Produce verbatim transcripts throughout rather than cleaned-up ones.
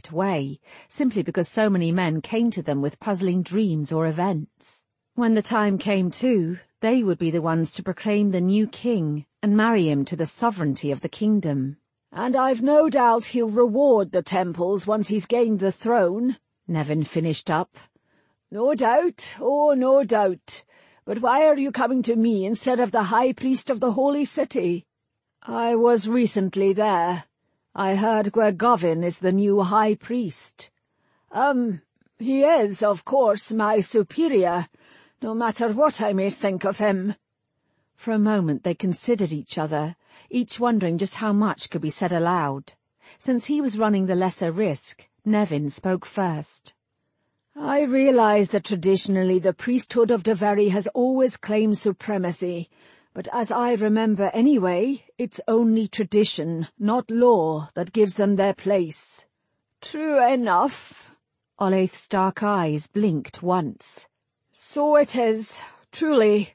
right away, simply because so many men came to them with puzzling dreams or events. When the time came too, they would be the ones to proclaim the new king and marry him to the sovereignty of the kingdom. "And I've no doubt he'll reward the temples once he's gained the throne," Nevin finished up. "No doubt, oh, no doubt. But why are you coming to me instead of the high priest of the holy city?" "I was recently there. I heard Gwergovin is the new high priest." Um, he is, of course, my superior, no matter what I may think of him." For a moment they considered each other, each wondering just how much could be said aloud. Since he was running the lesser risk, Nevin spoke first. "I realize that traditionally the priesthood of Daveri has always claimed supremacy, but as I remember anyway, it's only tradition, not law, that gives them their place." "True enough." Olayth's dark eyes blinked once. "So it is, truly.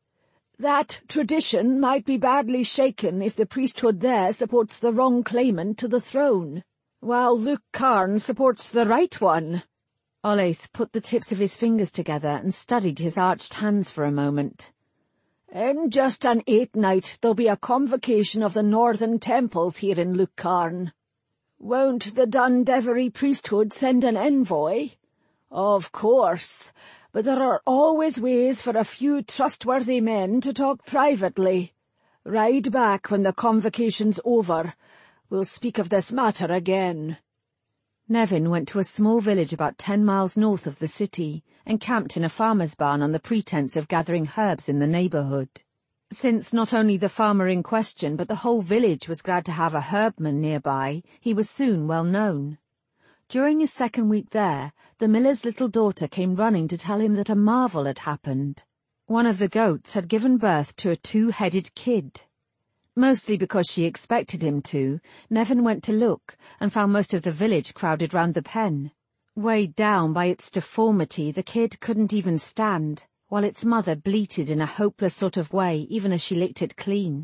That tradition might be badly shaken if the priesthood there supports the wrong claimant to the throne, while Luke Karn supports the right one." Olayth put the tips of his fingers together and studied his arched hands for a moment. "In just an eight night there'll be a convocation of the northern temples here in Luke Karn. Won't the Dun Devery priesthood send an envoy?" "Of course, but there are always ways for a few trustworthy men to talk privately. Ride back when the convocation's over. We'll speak of this matter again." Nevin went to a small village about ten miles north of the city and camped in a farmer's barn on the pretense of gathering herbs in the neighborhood. Since not only the farmer in question but the whole village was glad to have a herbman nearby, he was soon well known. During his second week there, the miller's little daughter came running to tell him that a marvel had happened. One of the goats had given birth to a two-headed kid. Mostly because she expected him to, Nevin went to look and found most of the village crowded round the pen. Weighed down by its deformity, the kid couldn't even stand, while its mother bleated in a hopeless sort of way even as she licked it clean.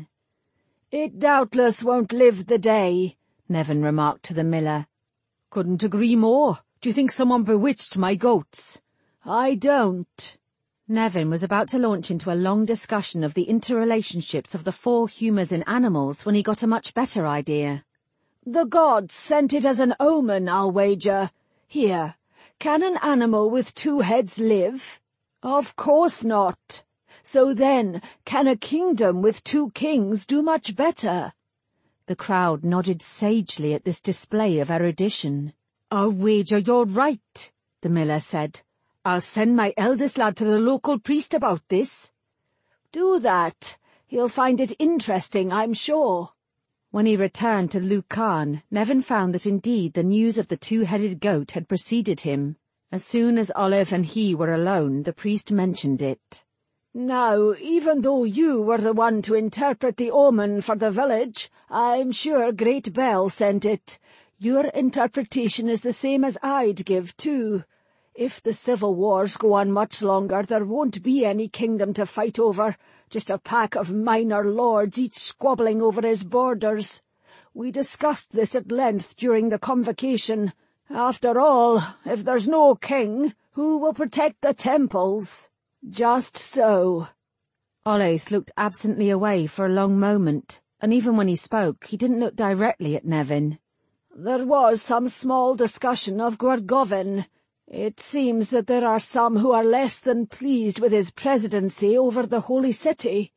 "It doubtless won't live the day," Nevin remarked to the miller. "Couldn't agree more. Do you think someone bewitched my goats?" "I don't." Nevin was about to launch into a long discussion of the interrelationships of the four humours in animals when he got a much better idea. "The gods sent it as an omen, I'll wager. Here, can an animal with two heads live? Of course not. So then, can a kingdom with two kings do much better?" The crowd nodded sagely at this display of erudition. "I'll wager you're right," the miller said. "I'll send my eldest lad to the local priest about this." "Do that. He'll find it interesting, I'm sure." When he returned to Luke Karn, Nevin found that indeed the news of the two-headed goat had preceded him. As soon as Olive and he were alone, the priest mentioned it. "Now, even though you were the one to interpret the omen for the village, I'm sure Great Bell sent it. Your interpretation is the same as I'd give, too. If the civil wars go on much longer, there won't be any kingdom to fight over, just a pack of minor lords each squabbling over his borders. We discussed this at length during the convocation. After all, if there's no king, who will protect the temples? Just so." Olayth looked absently away for a long moment, and even when he spoke, he didn't look directly at Nevin. "There was some small discussion of Gwergovin. It seems that there are some who are less than pleased with his presidency over the holy city."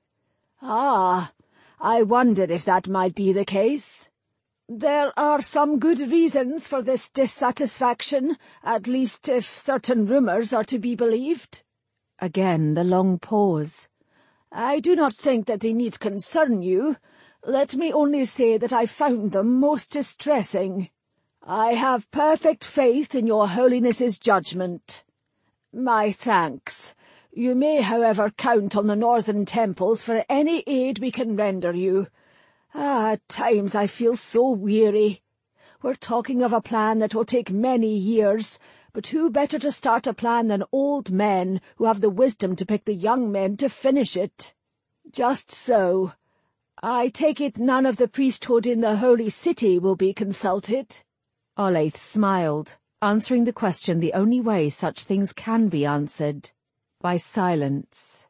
"Ah, I wondered if that might be the case." "There are some good reasons for this dissatisfaction, at least if certain rumours are to be believed." Again the long pause. "I do not think that they need concern you. Let me only say that I found them most distressing. I have perfect faith in your Holiness's judgment." "My thanks. You may, however, count on the northern temples for any aid we can render you. Ah, at times I feel so weary. We're talking of a plan that will take many years, but who better to start a plan than old men who have the wisdom to pick the young men to finish it?" "Just so. I take it none of the priesthood in the holy city will be consulted?" Ollaith smiled, answering the question the only way such things can be answered, by silence.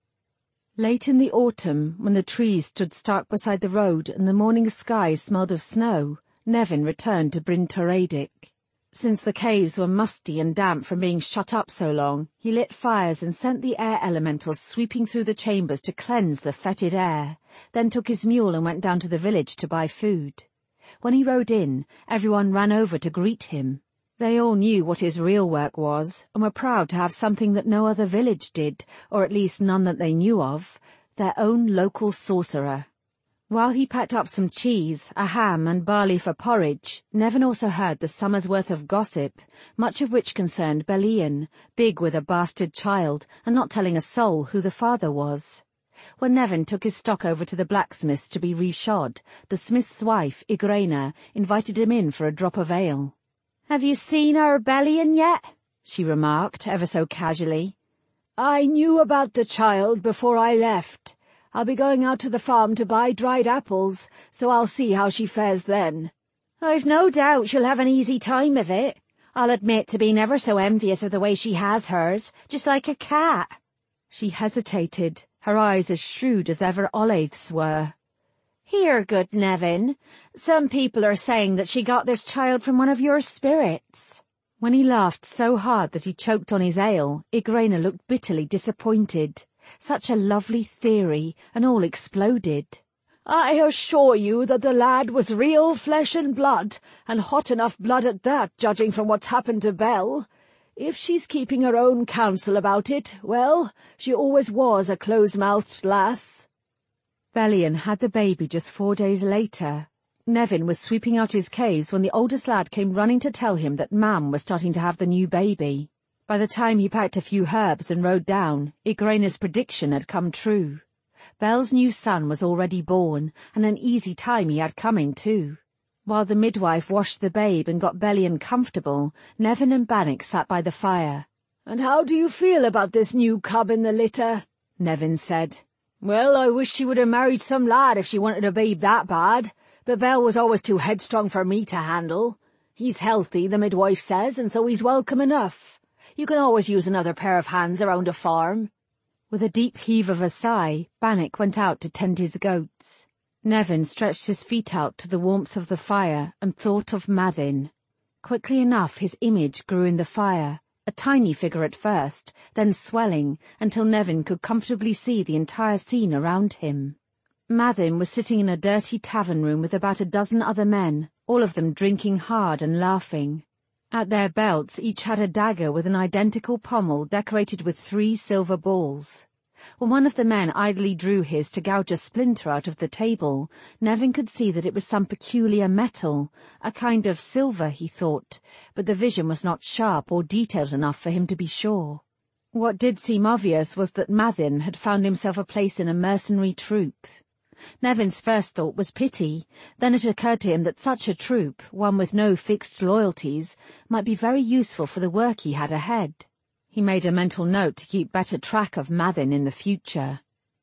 Late in the autumn, when the trees stood stark beside the road and the morning sky smelled of snow, Nevin returned to Bryn Teredic. Since the caves were musty and damp from being shut up so long, he lit fires and sent the air elementals sweeping through the chambers to cleanse the fetid air, then took his mule and went down to the village to buy food. When he rode in, everyone ran over to greet him. They all knew what his real work was, and were proud to have something that no other village did, or at least none that they knew of, their own local sorcerer. While he packed up some cheese, a ham and barley for porridge, Nevin also heard the summer's worth of gossip, much of which concerned Belian, big with a bastard child, and not telling a soul who the father was. When Nevin took his stock over to the blacksmith's to be reshod, the smith's wife, Igraine, invited him in for a drop of ale. "Have you seen our Belian yet?" she remarked, ever so casually. "I knew about the child before I left. I'll be going out to the farm to buy dried apples, so I'll see how she fares then." "I've no doubt she'll have an easy time of it. I'll admit to being ever so envious of the way she has hers, just like a cat." She hesitated, her eyes as shrewd as ever Ollaith's were. "Here, good Nevin, some people are saying that she got this child from one of your spirits." When he laughed so hard that he choked on his ale, Igraine looked bitterly disappointed. Such a lovely theory, and all exploded. "I assure you that the lad was real flesh and blood, and hot enough blood at that, judging from what's happened to Belle. If she's keeping her own counsel about it, well, she always was a close-mouthed lass." Belian had the baby just four days later. Nevin was sweeping out his caves when the oldest lad came running to tell him that Mam was starting to have the new baby. By the time he packed a few herbs and rode down, Igraine's prediction had come true. Belle's new son was already born, and an easy time he had coming too. While the midwife washed the babe and got Belian comfortable, Nevin and Bannock sat by the fire. "And how do you feel about this new cub in the litter?" Nevin said. "Well, I wish she would have married some lad if she wanted a babe that bad, but Belle was always too headstrong for me to handle. He's healthy, the midwife says, and so he's welcome enough. You can always use another pair of hands around a farm." With a deep heave of a sigh, Bannock went out to tend his goats. Nevin stretched his feet out to the warmth of the fire and thought of Mathin. Quickly enough his image grew in the fire, a tiny figure at first, then swelling, until Nevin could comfortably see the entire scene around him. Mathin was sitting in a dirty tavern room with about a dozen other men, all of them drinking hard and laughing. At their belts each had a dagger with an identical pommel decorated with three silver balls. When one of the men idly drew his to gouge a splinter out of the table, Nevin could see that it was some peculiar metal, a kind of silver, he thought, but the vision was not sharp or detailed enough for him to be sure. What did seem obvious was that Mathin had found himself a place in a mercenary troop. Nevin's first thought was pity, then it occurred to him that such a troop, one with no fixed loyalties, might be very useful for the work he had ahead. He made a mental note to keep better track of Mathin in the future.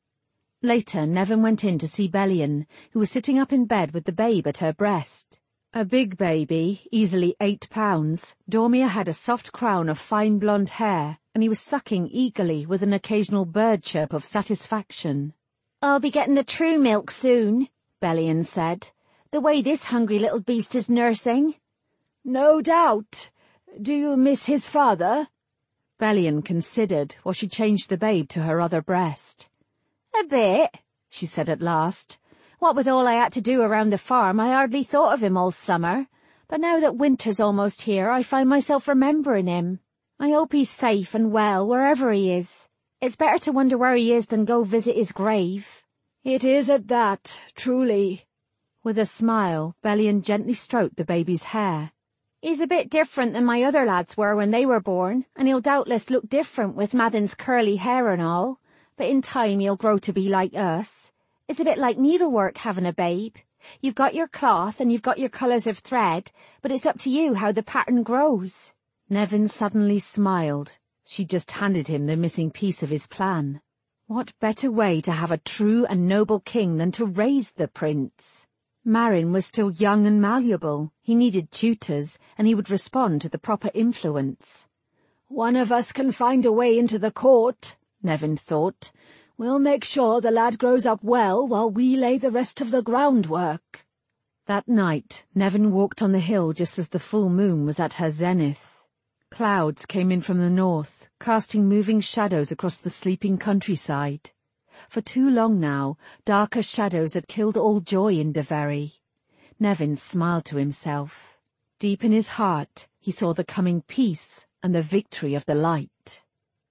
Later, Nevin went in to see Belian, who was sitting up in bed with the babe at her breast. A big baby, easily eight pounds, Dormia had a soft crown of fine blonde hair, and he was sucking eagerly with an occasional bird chirp of satisfaction. "I'll be getting the true milk soon," Belian said. "The way this hungry little beast is nursing." "No doubt. Do you miss his father?" Belian considered while she changed the babe to her other breast. "A bit," she said at last. "What with all I had to do around the farm, I hardly thought of him all summer. But now that winter's almost here, I find myself remembering him. I hope he's safe and well wherever he is. It's better to wonder where he is than go visit his grave." "It is at that, truly." With a smile, Belian gently stroked the baby's hair. "He's a bit different than my other lads were when they were born, and he'll doubtless look different with Mathin's curly hair and all, but in time he'll grow to be like us. It's a bit like needlework having a babe. You've got your cloth and you've got your colours of thread, but it's up to you how the pattern grows." Nevin suddenly smiled. She just handed him the missing piece of his plan. What better way to have a true and noble king than to raise the prince? Marin was still young and malleable. He needed tutors, and he would respond to the proper influence. "One of us can find a way into the court," Nevin thought. "We'll make sure the lad grows up well while we lay the rest of the groundwork." That night, Nevin walked on the hill just as the full moon was at her zenith. Clouds came in from the north, casting moving shadows across the sleeping countryside. For too long now, darker shadows had killed all joy in Daveri. Nevin smiled to himself. Deep in his heart, he saw the coming peace and the victory of the light.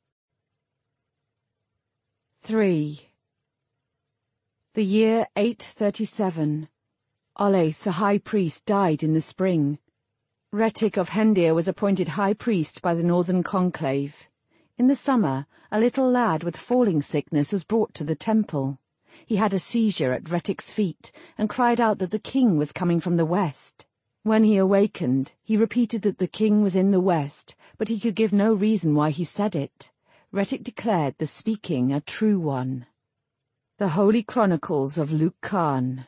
three. The year eight thirty-seven. Olaith, the high priest, died in the spring. Retic of Hendir was appointed high priest by the Northern Conclave. In the summer, a little lad with falling sickness was brought to the temple. He had a seizure at Retic's feet and cried out that the king was coming from the west. When he awakened, he repeated that the king was in the west, but he could give no reason why he said it. Retic declared the speaking a true one. The Holy Chronicles of Luke Khan.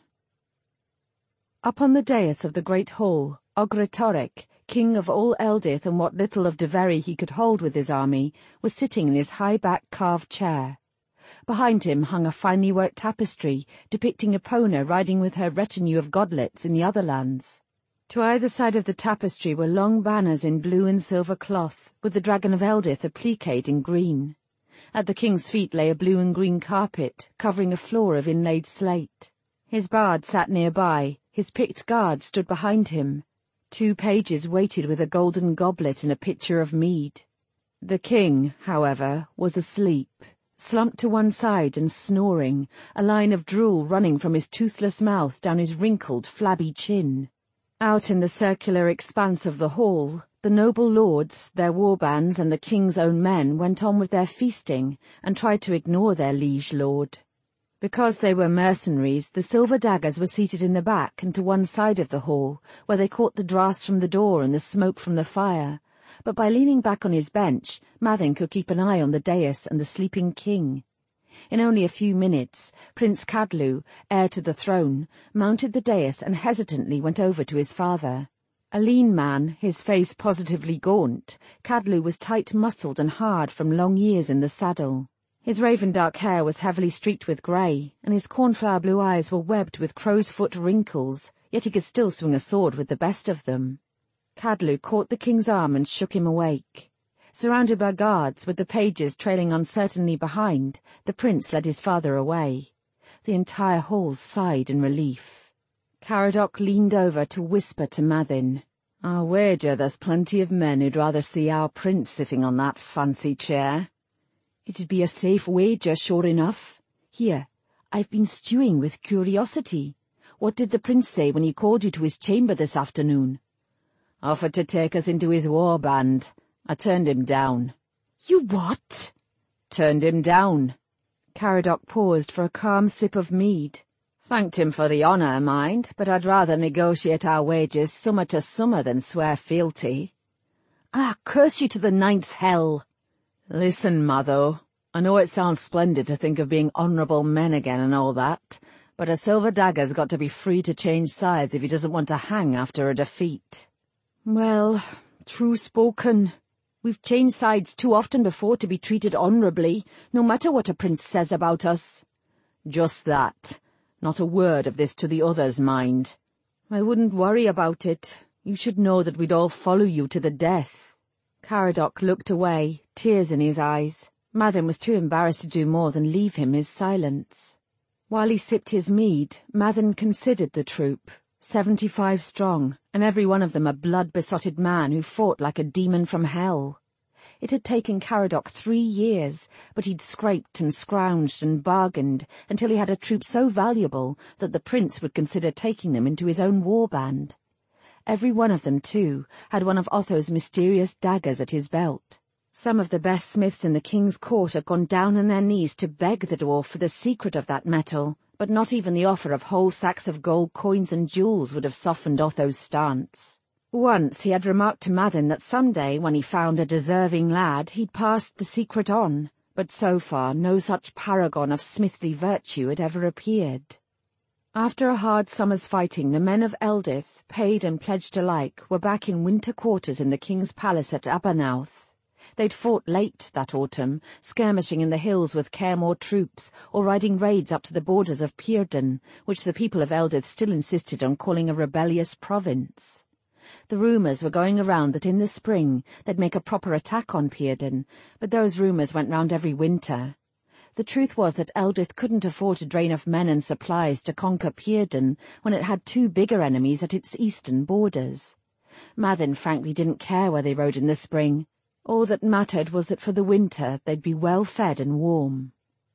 Up on the dais of the great hall, Ogretorek, king of all Eldith and what little of Daveri he could hold with his army, was sitting in his high-backed carved chair. Behind him hung a finely worked tapestry depicting Epona riding with her retinue of godlets in the other lands. To either side of the tapestry were long banners in blue and silver cloth, with the dragon of Eldith appliqued in green. At the king's feet lay a blue and green carpet, covering a floor of inlaid slate. His bard sat nearby, his picked guard stood behind him. Two pages waited with a golden goblet and a pitcher of mead. The king, however, was asleep, slumped to one side and snoring, a line of drool running from his toothless mouth down his wrinkled, flabby chin. Out in the circular expanse of the hall, the noble lords, their warbands and the king's own men went on with their feasting and tried to ignore their liege lord. Because they were mercenaries, the silver daggers were seated in the back and to one side of the hall, where they caught the draughts from the door and the smoke from the fire. But by leaning back on his bench, Mathin could keep an eye on the dais and the sleeping king. In only a few minutes, Prince Cadlu, heir to the throne, mounted the dais and hesitantly went over to his father. A lean man, his face positively gaunt, Cadlu was tight-muscled and hard from long years in the saddle. His raven-dark hair was heavily streaked with grey, and his cornflower-blue eyes were webbed with crow's-foot wrinkles, yet he could still swing a sword with the best of them. Cadlu caught the king's arm and shook him awake. Surrounded by guards, with the pages trailing uncertainly behind, the prince led his father away. The entire hall sighed in relief. Caradoc leaned over to whisper to Mathin, "I'll wager there's plenty of men who'd rather see our prince sitting on that fancy chair." "It'd be a safe wager, sure enough. Here, I've been stewing with curiosity. What did the prince say when he called you to his chamber this afternoon?" "Offered to take us into his war band. I turned him down." "You what?" "Turned him down." Caradoc paused for a calm sip of mead. "Thanked him for the honour, mind, but I'd rather negotiate our wages summer to summer than swear fealty." "Ah, curse you to the ninth hell!" "Listen, Matho, I know it sounds splendid to think of being honourable men again and all that, but a silver dagger's got to be free to change sides if he doesn't want to hang after a defeat." "Well, true spoken. We've changed sides too often before to be treated honourably, no matter what a prince says about us." "Just that. Not a word of this to the others, mind." "I wouldn't worry about it. You should know that we'd all follow you to the death." Caradoc looked away, tears in his eyes. Mathin was too embarrassed to do more than leave him his silence. While he sipped his mead, Mathin considered the troop, seventy-five strong, and every one of them a blood-besotted man who fought like a demon from hell. It had taken Caradoc three years, but he'd scraped and scrounged and bargained until he had a troop so valuable that the prince would consider taking them into his own warband. Every one of them, too, had one of Otho's mysterious daggers at his belt. Some of the best smiths in the king's court had gone down on their knees to beg the dwarf for the secret of that metal, but not even the offer of whole sacks of gold coins and jewels would have softened Otho's stance. Once he had remarked to Mathin that some day, when he found a deserving lad, he'd pass the secret on, but so far no such paragon of smithly virtue had ever appeared. After a hard summer's fighting, the men of Eldith, paid and pledged alike, were back in winter quarters in the king's palace at Abernauth. They'd fought late that autumn, skirmishing in the hills with Caermore troops, or riding raids up to the borders of Pearden, which the people of Eldith still insisted on calling a rebellious province. The rumours were going around that in the spring they'd make a proper attack on Pearden, but those rumours went round every winter. The truth was that Eldith couldn't afford to drain off men and supplies to conquer Pearden when it had two bigger enemies at its eastern borders. Mathin frankly didn't care where they rode in the spring. All that mattered was that for the winter they'd be well fed and warm.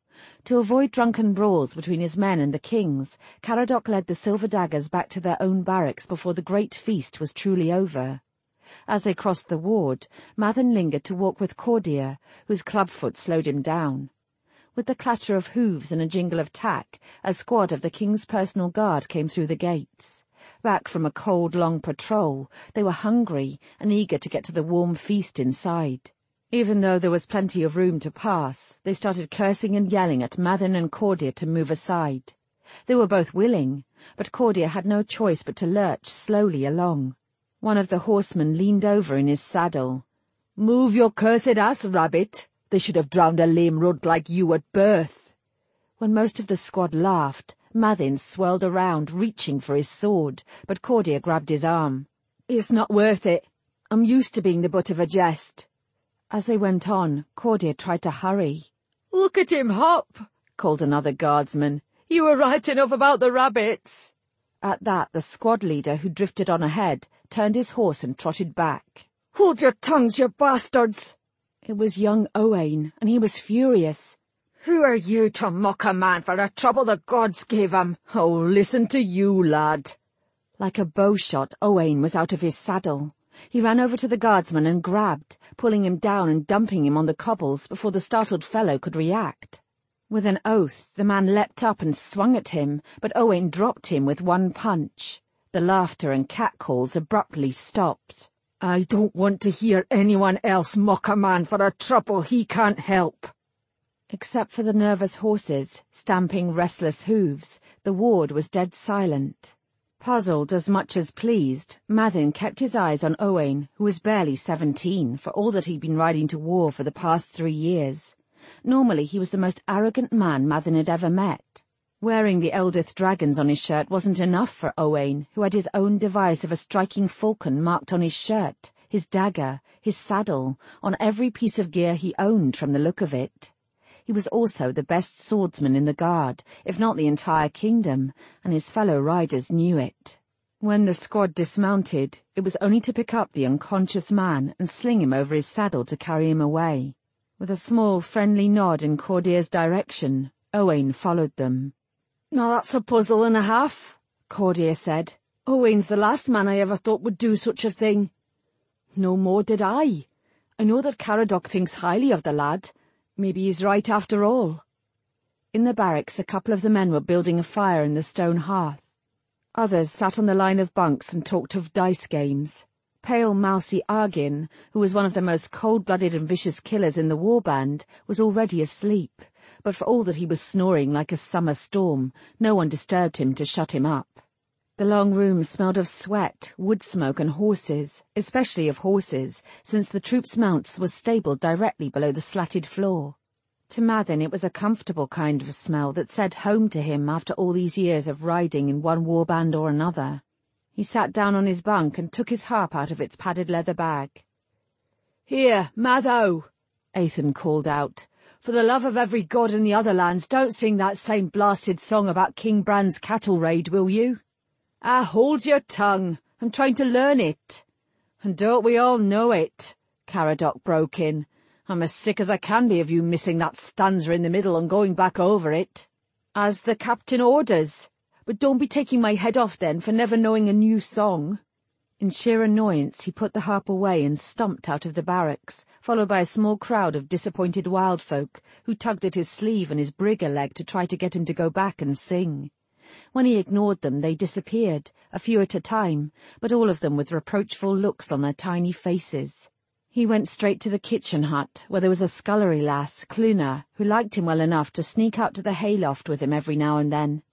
To avoid drunken brawls between his men and the king's, Caradoc led the Silver Daggers back to their own barracks before the great feast was truly over. As they crossed the ward, Mathin lingered to walk with Cordear, whose clubfoot slowed him down. With the clatter of hooves and a jingle of tack, a squad of the king's personal guard came through the gates. Back from a cold, long patrol, they were hungry and eager to get to the warm feast inside. Even though there was plenty of room to pass, they started cursing and yelling at Mathin and Cordear to move aside. They were both willing, but Cordear had no choice but to lurch slowly along. One of the horsemen leaned over in his saddle. "Move your cursed ass, rabbit! They should have drowned a lame runt like you at birth." When most of the squad laughed, Mathin swirled around, reaching for his sword, but Cordear grabbed his arm. "It's not worth it. I'm used to being the butt of a jest." As they went on, Cordear tried to hurry. "Look at him hop," called another guardsman. "You were right enough about the rabbits." At that, the squad leader, who drifted on ahead, turned his horse and trotted back. "Hold your tongues, you bastards!" It was young Owain, and he was furious. "Who are you to mock a man for the trouble the gods gave him? Oh, listen to you, lad." Like a bowshot, Owain was out of his saddle. He ran over to the guardsman and grabbed, pulling him down and dumping him on the cobbles before the startled fellow could react. With an oath, the man leapt up and swung at him, but Owain dropped him with one punch. The laughter and catcalls abruptly stopped. "I don't want to hear anyone else mock a man for a trouble he can't help." Except for the nervous horses, stamping restless hooves, the ward was dead silent. Puzzled as much as pleased, Mathin kept his eyes on Owain, who was barely seventeen, for all that he'd been riding to war for the past three years. Normally he was the most arrogant man Mathin had ever met. Wearing the Eldith dragons on his shirt wasn't enough for Owain, who had his own device of a striking falcon marked on his shirt, his dagger, his saddle, on every piece of gear he owned from the look of it. He was also the best swordsman in the guard, if not the entire kingdom, and his fellow riders knew it. When the squad dismounted, it was only to pick up the unconscious man and sling him over his saddle to carry him away. With a small, friendly nod in Cordear's direction, Owain followed them. "Now that's a puzzle and a half," Cordear said. "Owain's the last man I ever thought would do such a thing." "No more did I. I know that Caradoc thinks highly of the lad. Maybe he's right after all." In the barracks, a couple of the men were building a fire in the stone hearth. Others sat on the line of bunks and talked of dice games. Pale, mousy Argyn, who was one of the most cold-blooded and vicious killers in the warband, was already asleep, but for all that he was snoring like a summer storm, no one disturbed him to shut him up. The long room smelled of sweat, wood smoke and horses, especially of horses, since the troops' mounts were stabled directly below the slatted floor. To Mathin it was a comfortable kind of smell that said home to him after all these years of riding in one warband or another. He sat down on his bunk and took his harp out of its padded leather bag. "Here, Matho," Athan called out. "For the love of every god in the other lands, don't sing that same blasted song about King Bran's cattle raid, will you?" "Ah, hold your tongue. I'm trying to learn it." "And don't we all know it?" Caradoc broke in. "I'm as sick as I can be of you missing that stanza in the middle and going back over it." "As the captain orders. But don't be taking my head off then for never knowing a new song." In sheer annoyance he put the harp away and stomped out of the barracks, followed by a small crowd of disappointed wild folk who tugged at his sleeve and his brigger leg to try to get him to go back and sing. When he ignored them, they disappeared, a few at a time, but all of them with reproachful looks on their tiny faces. He went straight to the kitchen hut, where there was a scullery lass, Cluna, who liked him well enough to sneak out to the hayloft with him every now and then.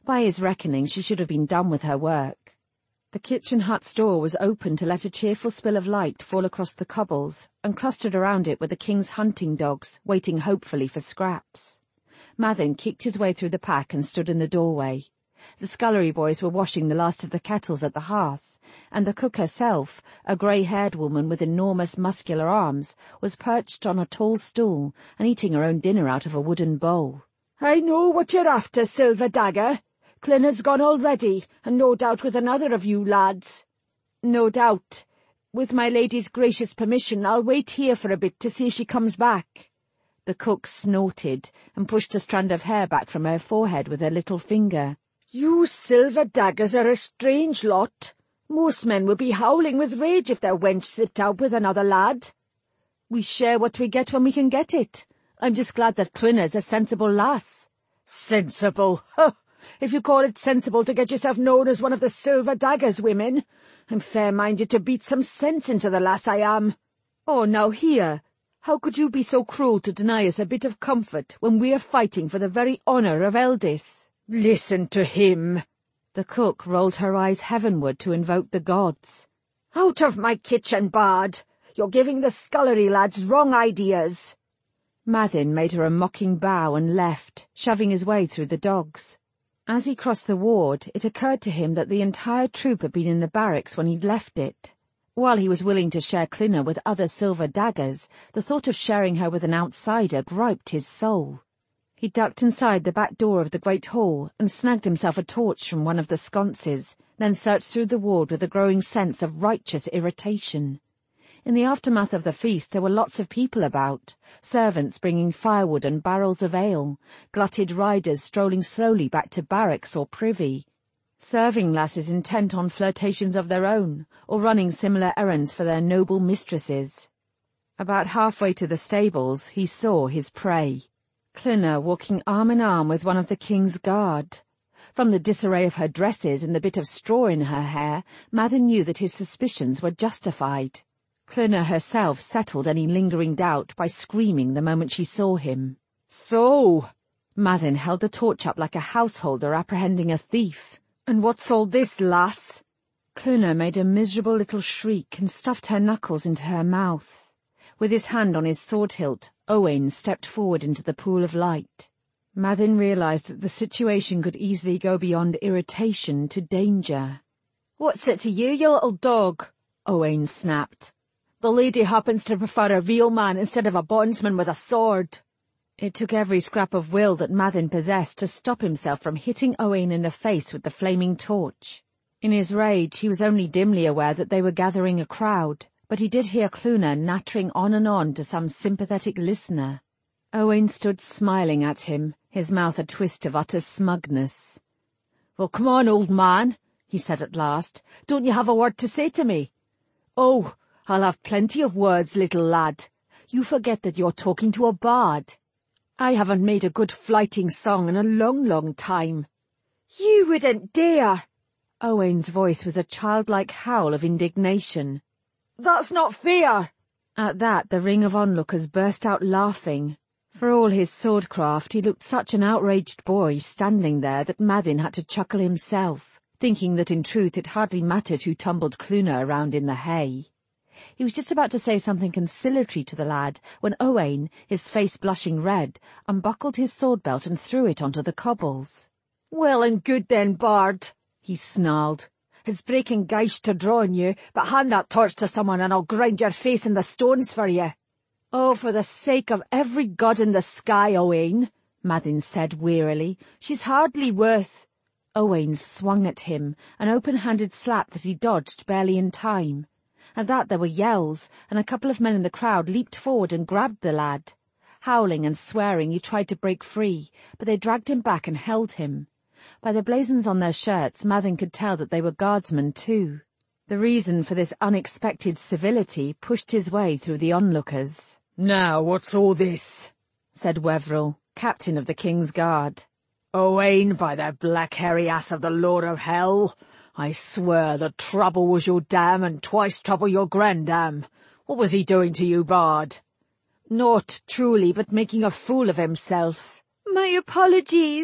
By his reckoning, she should have been done with her work. The kitchen hut's door was open to let a cheerful spill of light fall across the cobbles, and clustered around it were the king's hunting dogs, waiting hopefully for scraps. Mathin kicked his way through the pack and stood in the doorway. The scullery boys were washing the last of the kettles at the hearth, and the cook herself, a grey-haired woman with enormous muscular arms, was perched on a tall stool and eating her own dinner out of a wooden bowl. "I know what you're after, Silver Dagger. Clinna's gone already, and no doubt with another of you lads." "No doubt. With my lady's gracious permission, I'll wait here for a bit to see if she comes back." The cook snorted and pushed a strand of hair back from her forehead with her little finger. "You Silver Daggers are a strange lot. Most men would be howling with rage if their wench slipped out with another lad." "We share what we get when we can get it. I'm just glad that Clinna's a sensible lass." "Sensible? Huh! If you call it sensible to get yourself known as one of the Silver Daggers women, I'm fair-minded to beat some sense into the lass I am." "Oh, now here, how could you be so cruel to deny us a bit of comfort when we're fighting for the very honour of Eldith?" "Listen to him." The cook rolled her eyes heavenward to invoke the gods. "Out of my kitchen, Bard! You're giving the scullery lads wrong ideas." Mathin made her a mocking bow and left, shoving his way through the dogs. As he crossed the ward, it occurred to him that the entire troop had been in the barracks when he'd left it. While he was willing to share Clinna with other Silver Daggers, the thought of sharing her with an outsider griped his soul. He ducked inside the back door of the great hall and snagged himself a torch from one of the sconces, then searched through the ward with a growing sense of righteous irritation. In the aftermath of the feast there were lots of people about, servants bringing firewood and barrels of ale, glutted riders strolling slowly back to barracks or privy, serving lasses intent on flirtations of their own, or running similar errands for their noble mistresses. About halfway to the stables he saw his prey. Clinna walking arm in arm with one of the king's guard. From the disarray of her dresses and the bit of straw in her hair, Mathin knew that his suspicions were justified. Clinna herself settled any lingering doubt by screaming the moment she saw him. "So!" Mathin held the torch up like a householder apprehending a thief. "And what's all this, lass?" Clinna made a miserable little shriek and stuffed her knuckles into her mouth. With his hand on his sword hilt, Owain stepped forward into the pool of light. Mathin realized that the situation could easily go beyond irritation to danger. "What's it to you, you little dog?" Owain snapped. "The lady happens to prefer a real man instead of a bondsman with a sword." It took every scrap of will that Mathin possessed to stop himself from hitting Owain in the face with the flaming torch. In his rage he was only dimly aware that they were gathering a crowd, but he did hear Clúna nattering on and on to some sympathetic listener. Owain stood smiling at him, his mouth a twist of utter smugness. "Well, come on, old man," he said at last. "Don't you have a word to say to me?" "Oh, I'll have plenty of words, little lad. You forget that you're talking to a bard. I haven't made a good flyting song in a long, long time." "You wouldn't dare!" Owain's voice was a childlike howl of indignation. "That's not fair!" At that the ring of onlookers burst out laughing. For all his swordcraft, he looked such an outraged boy standing there that Mathin had to chuckle himself, thinking that in truth it hardly mattered who tumbled Clúna around in the hay. He was just about to say something conciliatory to the lad when Owain, his face blushing red, unbuckled his sword belt and threw it onto the cobbles. "Well and good then, Bard," he snarled. "It's breaking geish to draw on you, but hand that torch to someone and I'll grind your face in the stones for you." "Oh, for the sake of every god in the sky, Owain," Mathin said wearily, "she's hardly worth—" Owain swung at him, an open-handed slap that he dodged barely in time. At that there were yells, and a couple of men in the crowd leaped forward and grabbed the lad. Howling and swearing he tried to break free, but they dragged him back and held him. By the blazons on their shirts, Mathin could tell that they were guardsmen too. The reason for this unexpected civility pushed his way through the onlookers. "Now what's all this?" said Wevril, captain of the King's Guard. "Owain, by the black hairy ass of the Lord of Hell, I swear the trouble was your dam and twice trouble your grandam. What was he doing to you, Bard?" "Naught, truly, but making a fool of himself." "My apologies,"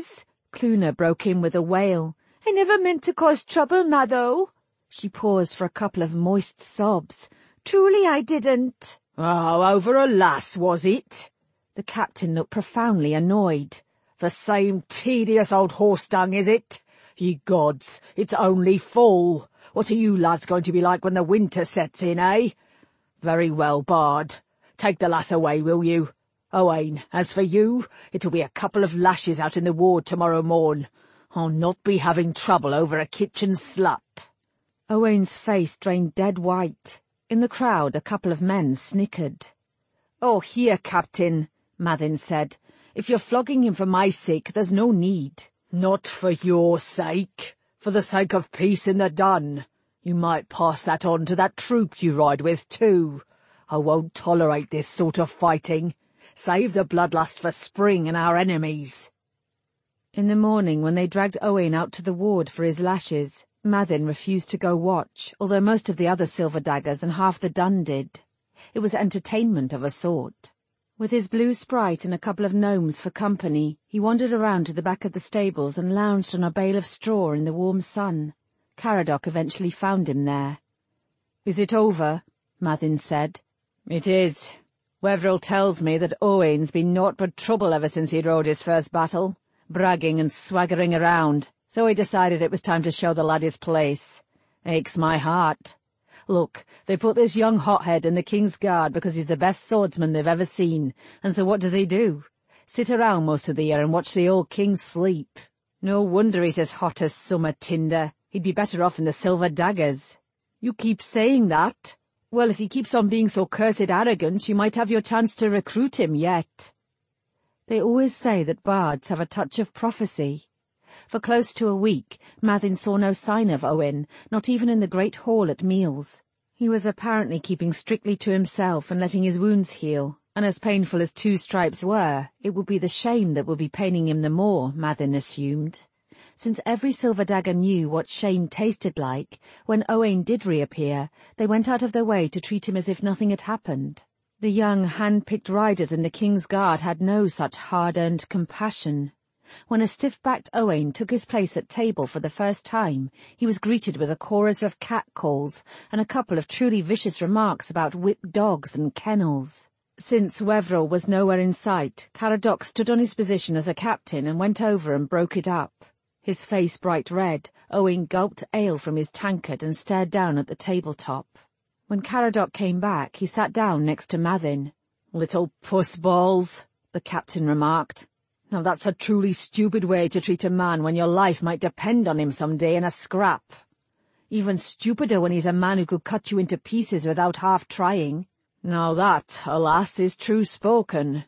Cluna broke in with a wail. "I never meant to cause trouble, Matho." She paused for a couple of moist sobs. "Truly I didn't." "Oh, over a lass, was it?" The captain looked profoundly annoyed. "The same tedious old horse-dung, is it? Ye gods, it's only fall. What are you lads going to be like when the winter sets in, eh? Very well, Bard. Take the lass away, will you? Owain, as for you, it'll be a couple of lashes out in the ward tomorrow morn. I'll not be having trouble over a kitchen slut." Owain's face drained dead white. In the crowd, a couple of men snickered. "Oh, here, Captain," Mathin said. "If you're flogging him for my sake, there's no need." "Not for your sake. For the sake of peace in the dun. You might pass that on to that troop you ride with, too. I won't tolerate this sort of fighting. Save the bloodlust for spring and our enemies." In the morning, when they dragged Owain out to the ward for his lashes, Mathin refused to go watch, although most of the other Silverdaggers and half the Dun did. It was entertainment of a sort. With his blue sprite and a couple of gnomes for company, he wandered around to the back of the stables and lounged on a bale of straw in the warm sun. Caradoc eventually found him there. "Is it over?" Mathin said. "It is. Weverill tells me that Owain's been naught but trouble ever since he'd rode his first battle, bragging and swaggering around, so he decided it was time to show the lad his place. Aches my heart. Look, they put this young hothead in the King's Guard because he's the best swordsman they've ever seen, and so what does he do? Sit around most of the year and watch the old king sleep. No wonder he's as hot as summer tinder. He'd be better off in the Silver Daggers." "You keep saying that? Well, if he keeps on being so cursed arrogant, you might have your chance to recruit him yet." They always say that bards have a touch of prophecy. For close to a week, Mathin saw no sign of Owain, not even in the great hall at meals. He was apparently keeping strictly to himself and letting his wounds heal, and as painful as two stripes were, it would be the shame that would be paining him the more, Mathin assumed. Since every Silverdagger knew what shame tasted like, when Owain did reappear, they went out of their way to treat him as if nothing had happened. The young, hand-picked riders in the King's Guard had no such hard-earned compassion. When a stiff-backed Owain took his place at table for the first time, he was greeted with a chorus of cat-calls and a couple of truly vicious remarks about whipped dogs and kennels. Since Weverill was nowhere in sight, Caradoc stood on his position as a captain and went over and broke it up. His face bright red, Owain gulped ale from his tankard and stared down at the tabletop. When Caradoc came back, he sat down next to Mathin. "Little puss-balls," the captain remarked. "Now that's a truly stupid way to treat a man when your life might depend on him some day in a scrap. Even stupider when he's a man who could cut you into pieces without half trying. Now that, alas, is true spoken."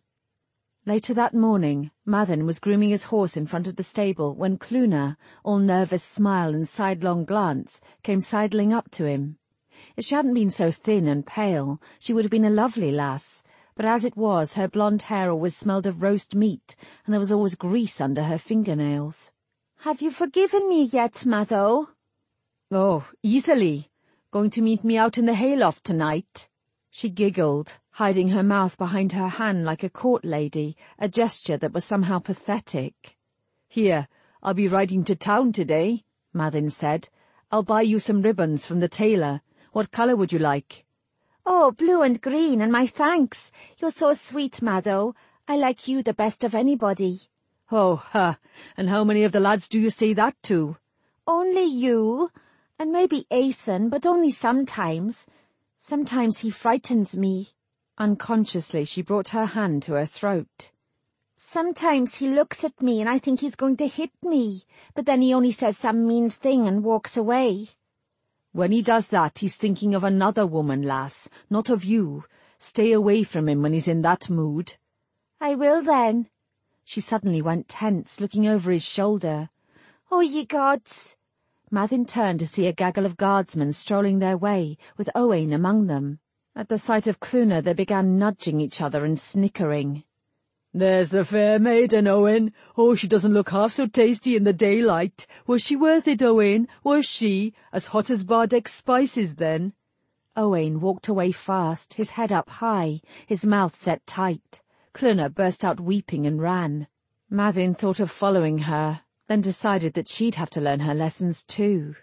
Later that morning, Mathin was grooming his horse in front of the stable when Cluna, all nervous smile and sidelong glance, came sidling up to him. If she hadn't been so thin and pale, she would have been a lovely lass, but as it was, her blonde hair always smelled of roast meat, and there was always grease under her fingernails. "Have you forgiven me yet, Matho?" "Oh, easily. Going to meet me out in the hayloft tonight?" She giggled, hiding her mouth behind her hand like a court lady, a gesture that was somehow pathetic. "Here, I'll be riding to town today," Mathin said. "I'll buy you some ribbons from the tailor. What colour would you like?" "Oh, blue and green, and my thanks. You're so sweet, Matho. I like you the best of anybody." "Oh, ha! And how many of the lads do you say that to?" "Only you, and maybe Aithan, but only sometimes. Sometimes he frightens me." Unconsciously, she brought her hand to her throat. "Sometimes he looks at me and I think he's going to hit me, but then he only says some mean thing and walks away." "When he does that, he's thinking of another woman, lass, not of you. Stay away from him when he's in that mood." "I will then." She suddenly went tense, looking over his shoulder. "Oh, ye gods!" Mathin turned to see a gaggle of guardsmen strolling their way, with Owain among them. At the sight of Cluna they began nudging each other and snickering. "There's the fair maiden, Owain. Oh, she doesn't look half so tasty in the daylight. Was she worth it, Owain? Was she? As hot as Bardek's spices, then?" Owain walked away fast, his head up high, his mouth set tight. Cluna burst out weeping and ran. Mathin thought of following her, then decided that she'd have to learn her lessons too.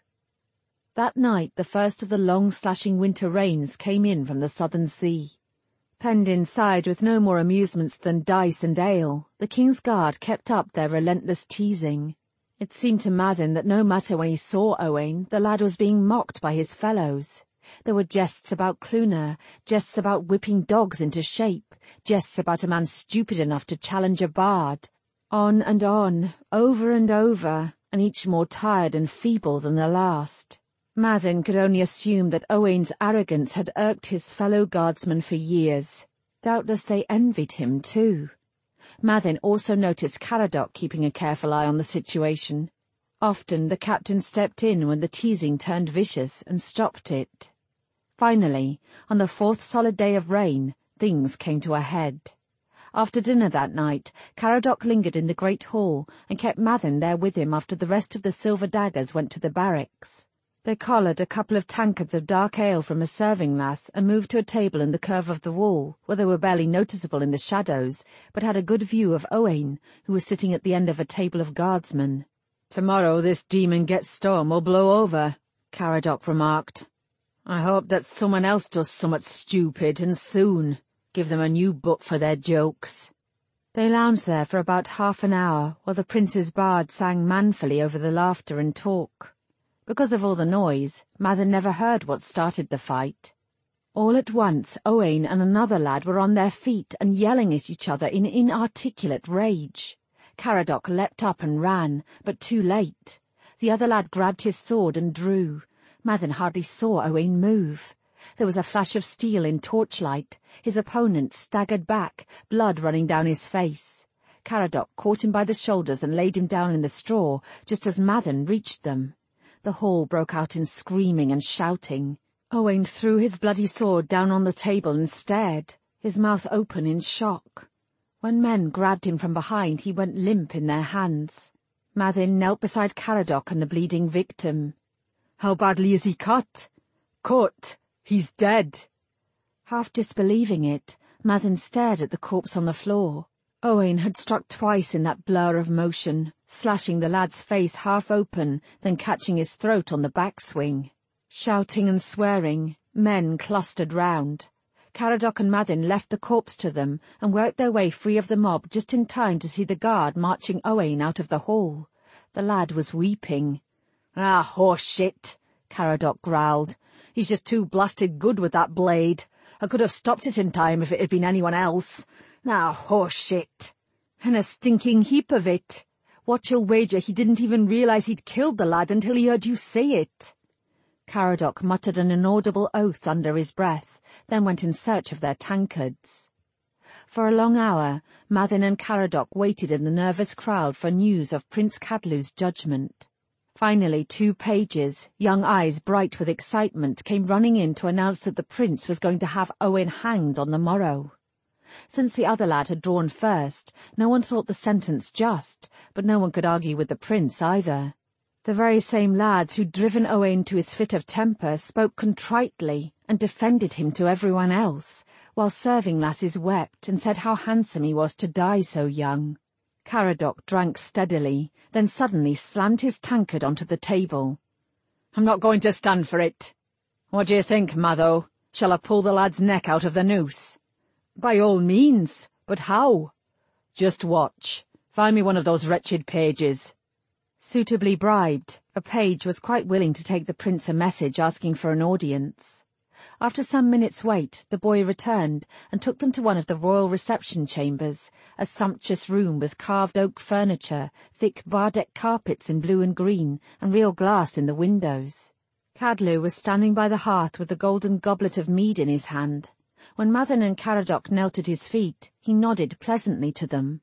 That night the first of the long slashing winter rains came in from the southern sea. Penned inside with no more amusements than dice and ale, the King's Guard kept up their relentless teasing. It seemed to Madden that no matter when he saw Owain, the lad was being mocked by his fellows. There were jests about Cluna, jests about whipping dogs into shape, jests about a man stupid enough to challenge a bard. On and on, over and over, and each more tired and feeble than the last. Madden could only assume that Owain's arrogance had irked his fellow guardsmen for years. Doubtless they envied him too. Madden also noticed Caradoc keeping a careful eye on the situation. Often the captain stepped in when the teasing turned vicious and stopped it. Finally, on the fourth solid day of rain, things came to a head. After dinner that night, Caradoc lingered in the great hall and kept Madden there with him after the rest of the Silver Daggers went to the barracks. They collared a couple of tankards of dark ale from a serving lass and moved to a table in the curve of the wall, where they were barely noticeable in the shadows, but had a good view of Owain, who was sitting at the end of a table of guardsmen. "Tomorrow this demon gets storm will blow over," Caradoc remarked. "I hope that someone else does somewhat stupid, and soon. Give them a new butt for their jokes." They lounged there for about half an hour, while the prince's bard sang manfully over the laughter and talk. Because of all the noise, Madden never heard what started the fight. All at once, Owain and another lad were on their feet and yelling at each other in inarticulate rage. Caradoc leapt up and ran, but too late. The other lad grabbed his sword and drew. Madden hardly saw Owain move. There was a flash of steel in torchlight. His opponent staggered back, blood running down his face. Caradoc caught him by the shoulders and laid him down in the straw, just as Madden reached them. The hall broke out in screaming and shouting. Owain threw his bloody sword down on the table and stared, his mouth open in shock. When men grabbed him from behind, he went limp in their hands. Madden knelt beside Caradoc and the bleeding victim. "How badly is he cut?" "Cut! He's dead." Half disbelieving it, Madden stared at the corpse on the floor. Owain had struck twice in that blur of motion, slashing the lad's face half open, then catching his throat on the backswing. Shouting and swearing, men clustered round. Caradoc and Madden left the corpse to them and worked their way free of the mob just in time to see the guard marching Owain out of the hall. The lad was weeping. "Ah, horse shit," Caradoc growled. "He's just too blasted good with that blade. I could have stopped it in time if it had been anyone else. Ah, horse shit." "And a stinking heap of it. What you'll wager he didn't even realize he'd killed the lad until he heard you say it." Caradoc muttered an inaudible oath under his breath, then went in search of their tankards. For a long hour, Madden and Caradoc waited in the nervous crowd for news of Prince Cadlu's judgment. Finally, two pages, young eyes bright with excitement, came running in to announce that the prince was going to have Owain hanged on the morrow. Since the other lad had drawn first, no one thought the sentence just, but no one could argue with the prince either. The very same lads who'd driven Owain to his fit of temper spoke contritely and defended him to everyone else, while serving lasses wept and said how handsome he was to die so young. Caradoc drank steadily, then suddenly slammed his tankard onto the table. "I'm not going to stand for it. What do you think, Matho? Shall I pull the lad's neck out of the noose?" "By all means, but how?" "Just watch. Find me one of those wretched pages." Suitably bribed, a page was quite willing to take the prince a message asking for an audience. After some minutes' wait, the boy returned and took them to one of the royal reception chambers, a sumptuous room with carved oak furniture, thick bardeck carpets in blue and green, and real glass in the windows. Cadlu was standing by the hearth with a golden goblet of mead in his hand. When Madden and Caradoc knelt at his feet, he nodded pleasantly to them.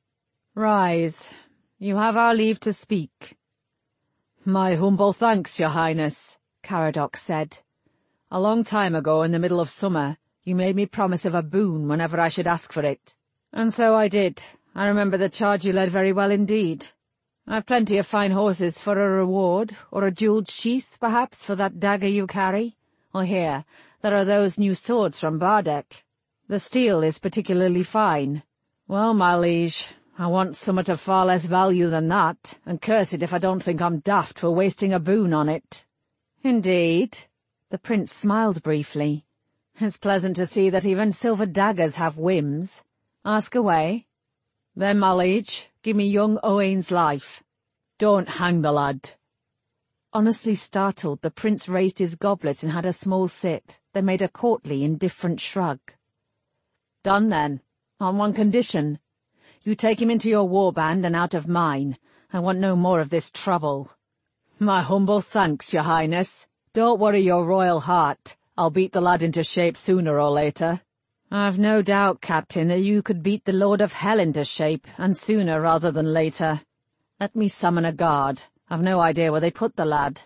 "Rise. You have our leave to speak." "My humble thanks, your highness," Caradoc said. "A long time ago, in the middle of summer, you made me promise of a boon whenever I should ask for it. And so I did. I remember the charge you led very well indeed. I've plenty of fine horses for a reward, or a jewelled sheath, perhaps, for that dagger you carry. Or here, there are those new swords from Bardeck. The steel is particularly fine. Well, my liege, I want summat of far less value than that, and curse it if I don't think I'm daft for wasting a boon on it." "Indeed?" The prince smiled briefly. "It's pleasant to see that even silver daggers have whims. Ask away." "Then, my liege, give me young Owain's life. Don't hang the lad." Honestly startled, the prince raised his goblet and had a small sip, then made a courtly, indifferent shrug. "Done then, on one condition. You take him into your warband and out of mine. I want no more of this trouble." "My humble thanks, your highness. Don't worry your royal heart. I'll beat the lad into shape sooner or later." "I've no doubt, Captain, that you could beat the Lord of Hell into shape, and sooner rather than later. Let me summon a guard. I've no idea where they put the lad."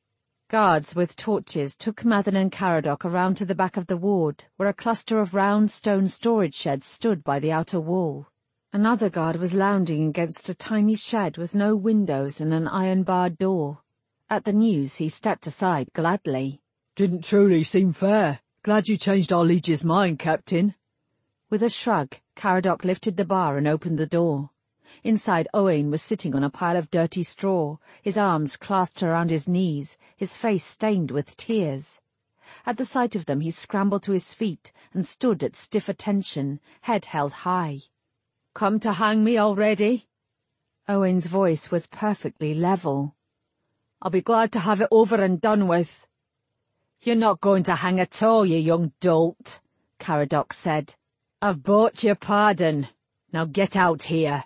Guards with torches took Maddin and Caradoc around to the back of the ward, where a cluster of round stone storage sheds stood by the outer wall. Another guard was lounging against a tiny shed with no windows and an iron-barred door. At the news he stepped aside gladly. "Didn't truly seem fair. Glad you changed our liege's mind, Captain." With a shrug, Caradoc lifted the bar and opened the door. Inside, Owain was sitting on a pile of dirty straw, his arms clasped around his knees, his face stained with tears. At the sight of them he scrambled to his feet and stood at stiff attention, head held high. "Come to hang me already?" Owain's voice was perfectly level. "I'll be glad to have it over and done with." "You're not going to hang at all, you young dolt," Caradoc said. "I've bought your pardon. Now get out here."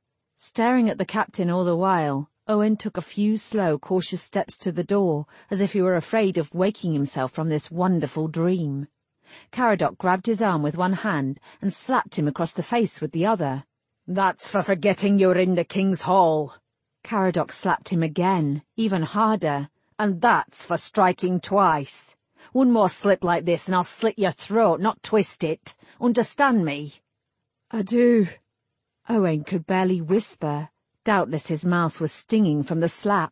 Staring at the captain all the while, Owain took a few slow, cautious steps to the door, as if he were afraid of waking himself from this wonderful dream. Caradoc grabbed his arm with one hand and slapped him across the face with the other. "That's for forgetting you're in the King's Hall." Caradoc slapped him again, even harder. "And that's for striking twice. One more slip like this and I'll slit your throat, not twist it. Understand me?" "I do." Owain could barely whisper. Doubtless his mouth was stinging from the slap.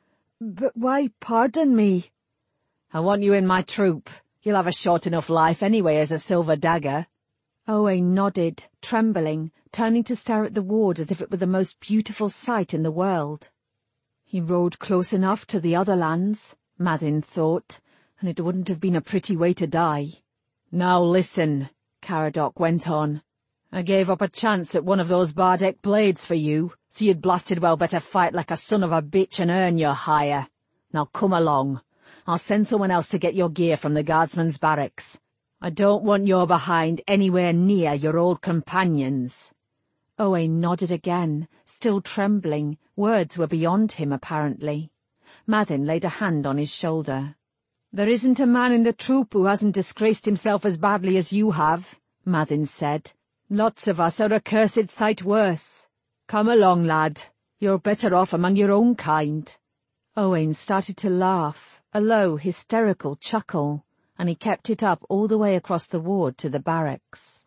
"But why pardon me?" "I want you in my troop. You'll have a short enough life anyway as a silver dagger." Owain nodded, trembling, turning to stare at the ward as if it were the most beautiful sight in the world. He rode close enough to the other lands, Maddin thought, and it wouldn't have been a pretty way to die. "Now listen," Caradoc went on. "I gave up a chance at one of those Bardek blades for you, so you'd blasted well better fight like a son of a bitch and earn your hire. Now come along. I'll send someone else to get your gear from the guardsman's barracks. I don't want your behind anywhere near your old companions." Owain nodded again, still trembling. Words were beyond him, apparently. Maddin laid a hand on his shoulder. "There isn't a man in the troop who hasn't disgraced himself as badly as you have," Maddin said. "Lots of us are a cursed sight worse. Come along, lad. You're better off among your own kind." Owain started to laugh, a low, hysterical chuckle, and he kept it up all the way across the ward to the barracks.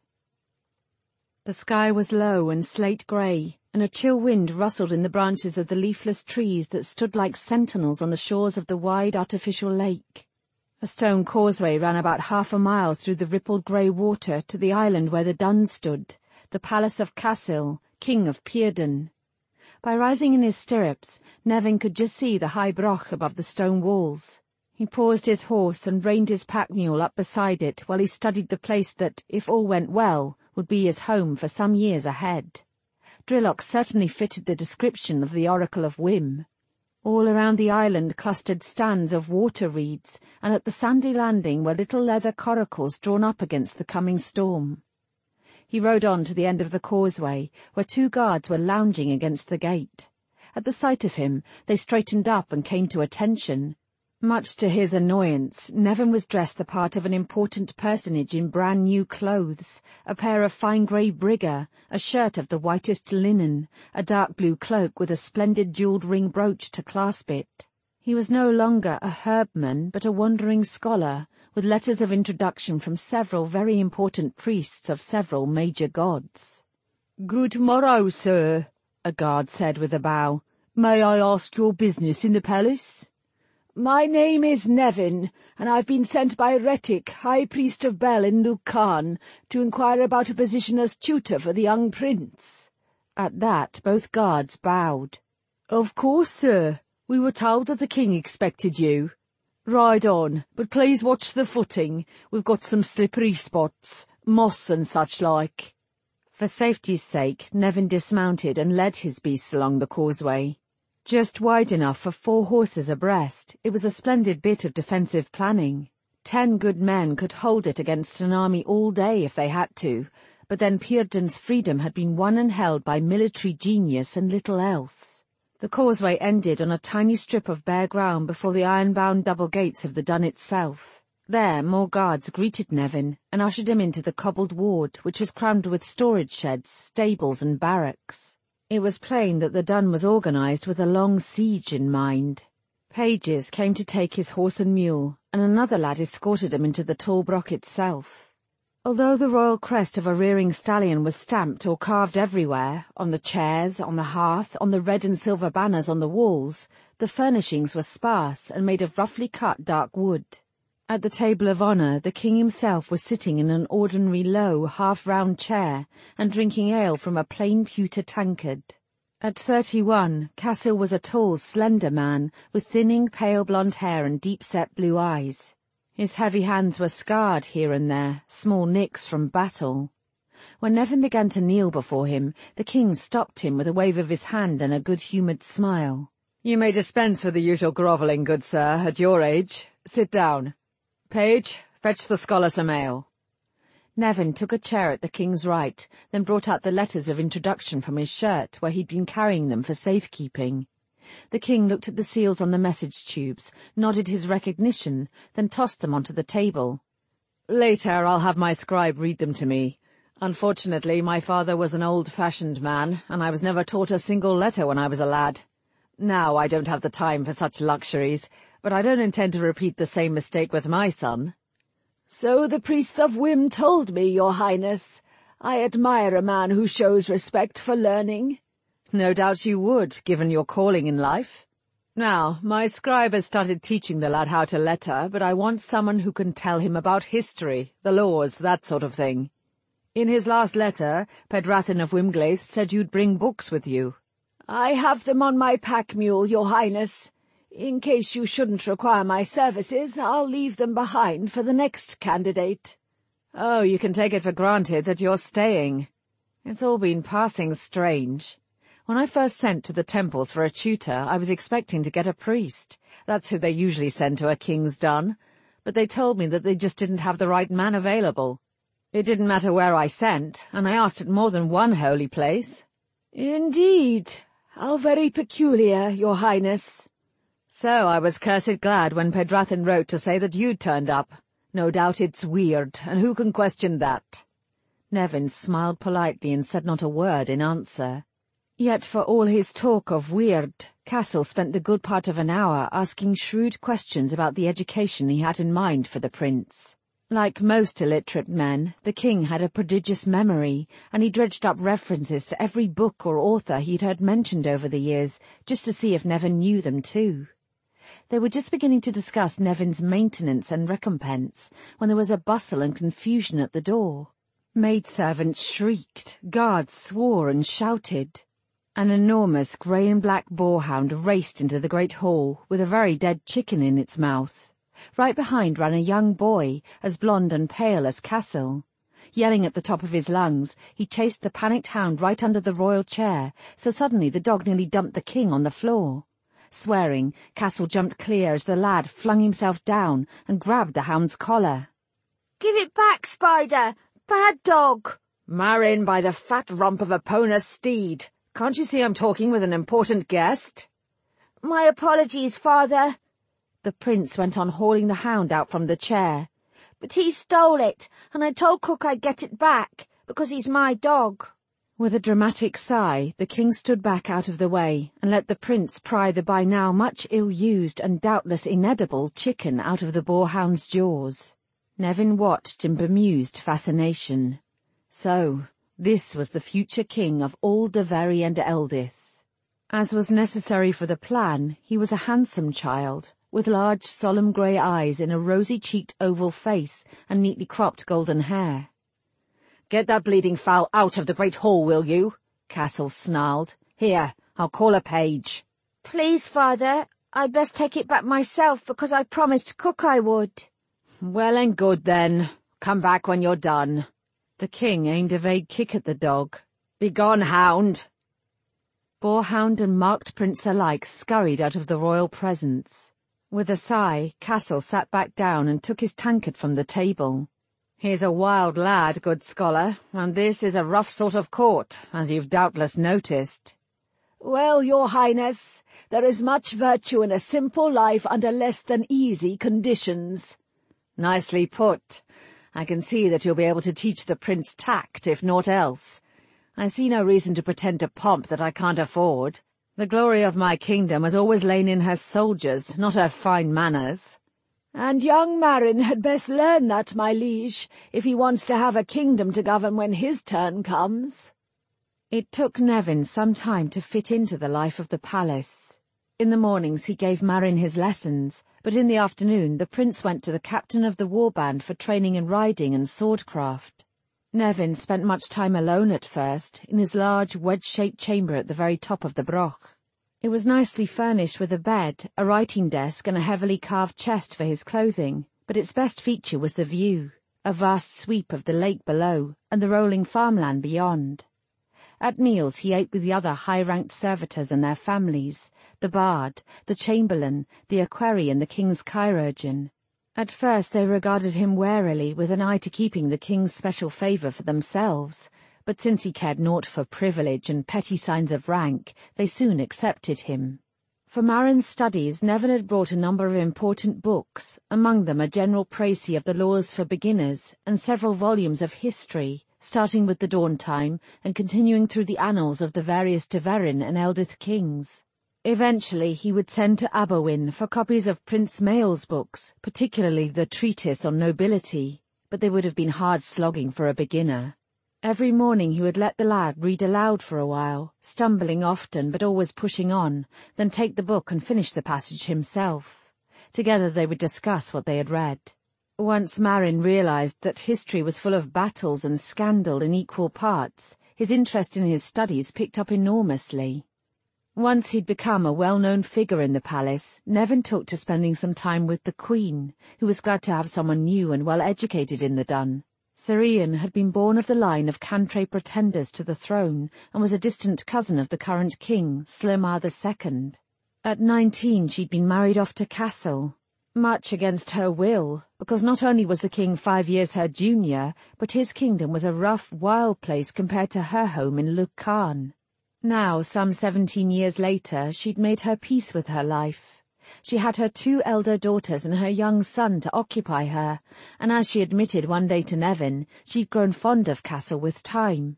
The sky was low and slate-grey, and a chill wind rustled in the branches of the leafless trees that stood like sentinels on the shores of the wide artificial lake. A stone causeway ran about half a mile through the rippled grey water to the island where the dun stood, the palace of Cassil, king of Pyrden. By rising in his stirrups, Nevin could just see the high broch above the stone walls. He paused his horse and reined his pack mule up beside it while he studied the place that, if all went well, would be his home for some years ahead. Drillock certainly fitted the description of the Oracle of Wim. All around the island clustered stands of water reeds, and at the sandy landing were little leather coracles drawn up against the coming storm. He rode on to the end of the causeway, where two guards were lounging against the gate. At the sight of him, they straightened up and came to attention. Much to his annoyance, Nevin was dressed the part of an important personage in brand-new clothes, a pair of fine grey brigger, a shirt of the whitest linen, a dark blue cloak with a splendid jewelled ring brooch to clasp it. He was no longer a herbman, but a wandering scholar, with letters of introduction from several very important priests of several major gods. "Good morrow, sir," a guard said with a bow. "May I ask your business in the palace?" "My name is Nevin, and I've been sent by Retic, High Priest of Bel in Lucan, to inquire about a position as tutor for the young prince," At that, both guards bowed. "Of course, sir. We were told that the king expected you. Ride on, but please watch the footing. We've got some slippery spots, moss and such like." For safety's sake, Nevin dismounted and led his beasts along the causeway. Just wide enough for four horses abreast, it was a splendid bit of defensive planning. Ten good men could hold it against an army all day if they had to, but then Pearden's freedom had been won and held by military genius and little else. The causeway ended on a tiny strip of bare ground before the iron-bound double gates of the dun itself. There more guards greeted Nevin and ushered him into the cobbled ward, which was crammed with storage sheds, stables and barracks. It was plain that the dun was organised with a long siege in mind. Pages came to take his horse and mule, and another lad escorted him into the tall broch itself. Although the royal crest of a rearing stallion was stamped or carved everywhere, on the chairs, on the hearth, on the red and silver banners on the walls, the furnishings were sparse and made of roughly cut dark wood. At the table of honour, the king himself was sitting in an ordinary low, half-round chair and drinking ale from a plain pewter tankard. At thirty-one, Cassel was a tall, slender man, with thinning, pale blonde hair and deep-set blue eyes. His heavy hands were scarred here and there, small nicks from battle. When Nevin began to kneel before him, the king stopped him with a wave of his hand and a good-humoured smile. "You may dispense with the usual grovelling, good sir, at your age. Sit down. Page, fetch the scholar some ale." Nevin took a chair at the king's right, then brought out the letters of introduction from his shirt, where he'd been carrying them for safekeeping. The king looked at the seals on the message tubes, nodded his recognition, then tossed them onto the table. "Later I'll have my scribe read them to me. Unfortunately, my father was an old-fashioned man, and I was never taught a single letter when I was a lad. Now I don't have the time for such luxuries, but I don't intend to repeat the same mistake with my son." "So the priests of Wim told me, your highness. I admire a man who shows respect for learning." "No doubt you would, given your calling in life. Now, my scribe has started teaching the lad how to letter, but I want someone who can tell him about history, the laws, that sort of thing. In his last letter, Pedratin of Wimglaith said you'd bring books with you." "I have them on my pack mule, your highness. In case you shouldn't require my services, I'll leave them behind for the next candidate." "Oh, you can take it for granted that you're staying. It's all been passing strange. When I first sent to the temples for a tutor, I was expecting to get a priest. That's who they usually send to a king's dun. But they told me that they just didn't have the right man available. It didn't matter where I sent, and I asked at more than one holy place." "Indeed. How very peculiar, your highness." "So I was cursed glad when Pedratin wrote to say that you'd turned up. No doubt it's weird, and who can question that?" Nevin smiled politely and said not a word in answer. Yet for all his talk of weird, Cassel spent the good part of an hour asking shrewd questions about the education he had in mind for the prince. Like most illiterate men, the king had a prodigious memory, and he dredged up references to every book or author he'd heard mentioned over the years, just to see if Nevin knew them too. They were just beginning to discuss Nevin's maintenance and recompense, when there was a bustle and confusion at the door. Maidservants shrieked, guards swore and shouted. An enormous grey and black boarhound raced into the great hall, with a very dead chicken in its mouth. Right behind ran a young boy, as blonde and pale as Cassel. Yelling at the top of his lungs, he chased the panicked hound right under the royal chair, so suddenly the dog nearly dumped the king on the floor. Swearing, Cassel jumped clear as the lad flung himself down and grabbed the hound's collar. "Give it back, Spider! Bad dog!" "Marin by the fat rump of a Pona steed! Can't you see I'm talking with an important guest?" "My apologies, father." The prince went on hauling the hound out from the chair. "But he stole it, and I told Cook I'd get it back, because he's my dog." With a dramatic sigh, the king stood back out of the way and let the prince pry the by now much ill-used and doubtless inedible chicken out of the boarhound's jaws. Nevin watched in bemused fascination. So, this was the future king of all Daveri and Eldith. As was necessary for the plan, he was a handsome child, with large solemn grey eyes in a rosy-cheeked oval face and neatly cropped golden hair. "Get that bleeding fowl out of the great hall, will you?" Cassel snarled. "Here, I'll call a page." "Please, Father, I'd best take it back myself because I promised Cook I would." "Well and good then. Come back when you're done." The king aimed a vague kick at the dog. "Begone, hound!" Boarhound and marked prince alike scurried out of the royal presence. With a sigh, Cassel sat back down and took his tankard from the table. "He's a wild lad, good scholar, and this is a rough sort of court, as you've doubtless noticed." "Well, your highness, there is much virtue in a simple life under less than easy conditions." "Nicely put. I can see that you'll be able to teach the prince tact, if naught else. I see no reason to pretend to pomp that I can't afford. The glory of my kingdom has always lain in her soldiers, not her fine manners." "And young Marin had best learn that, my liege, if he wants to have a kingdom to govern when his turn comes." It took Nevin some time to fit into the life of the palace. In the mornings he gave Marin his lessons, but in the afternoon the prince went to the captain of the warband for training in riding and swordcraft. Nevin spent much time alone at first, in his large wedge-shaped chamber at the very top of the broch. It was nicely furnished with a bed, a writing desk and a heavily carved chest for his clothing, but its best feature was the view, a vast sweep of the lake below and the rolling farmland beyond. At meals he ate with the other high-ranked servitors and their families, the bard, the chamberlain, the equerry and the king's chirurgeon. At first they regarded him warily with an eye to keeping the king's special favour for themselves, but since he cared naught for privilege and petty signs of rank, they soon accepted him. For Marin's studies, Nevin had brought a number of important books, among them a general précis of the laws for beginners and several volumes of history, starting with the dawn time and continuing through the annals of the various Dyverin and Eldith kings. Eventually he would send to Aberwyn for copies of Prince Mael's books, particularly the treatise on nobility, but they would have been hard slogging for a beginner. Every morning he would let the lad read aloud for a while, stumbling often but always pushing on, then take the book and finish the passage himself. Together they would discuss what they had read. Once Marin realized that history was full of battles and scandal in equal parts, his interest in his studies picked up enormously. Once he'd become a well-known figure in the palace, Nevin took to spending some time with the Queen, who was glad to have someone new and well-educated in the dun. Sir Ian had been born of the line of Cantray pretenders to the throne, and was a distant cousin of the current king, Slemar the Second. At nineteen she'd been married off to Cassel, much against her will, because not only was the king five years her junior, but his kingdom was a rough, wild place compared to her home in Lugcarn. Now, some seventeen years later, she'd made her peace with her life. She had her two elder daughters and her young son to occupy her, and as she admitted one day to Nevin, she'd grown fond of Cassel with time.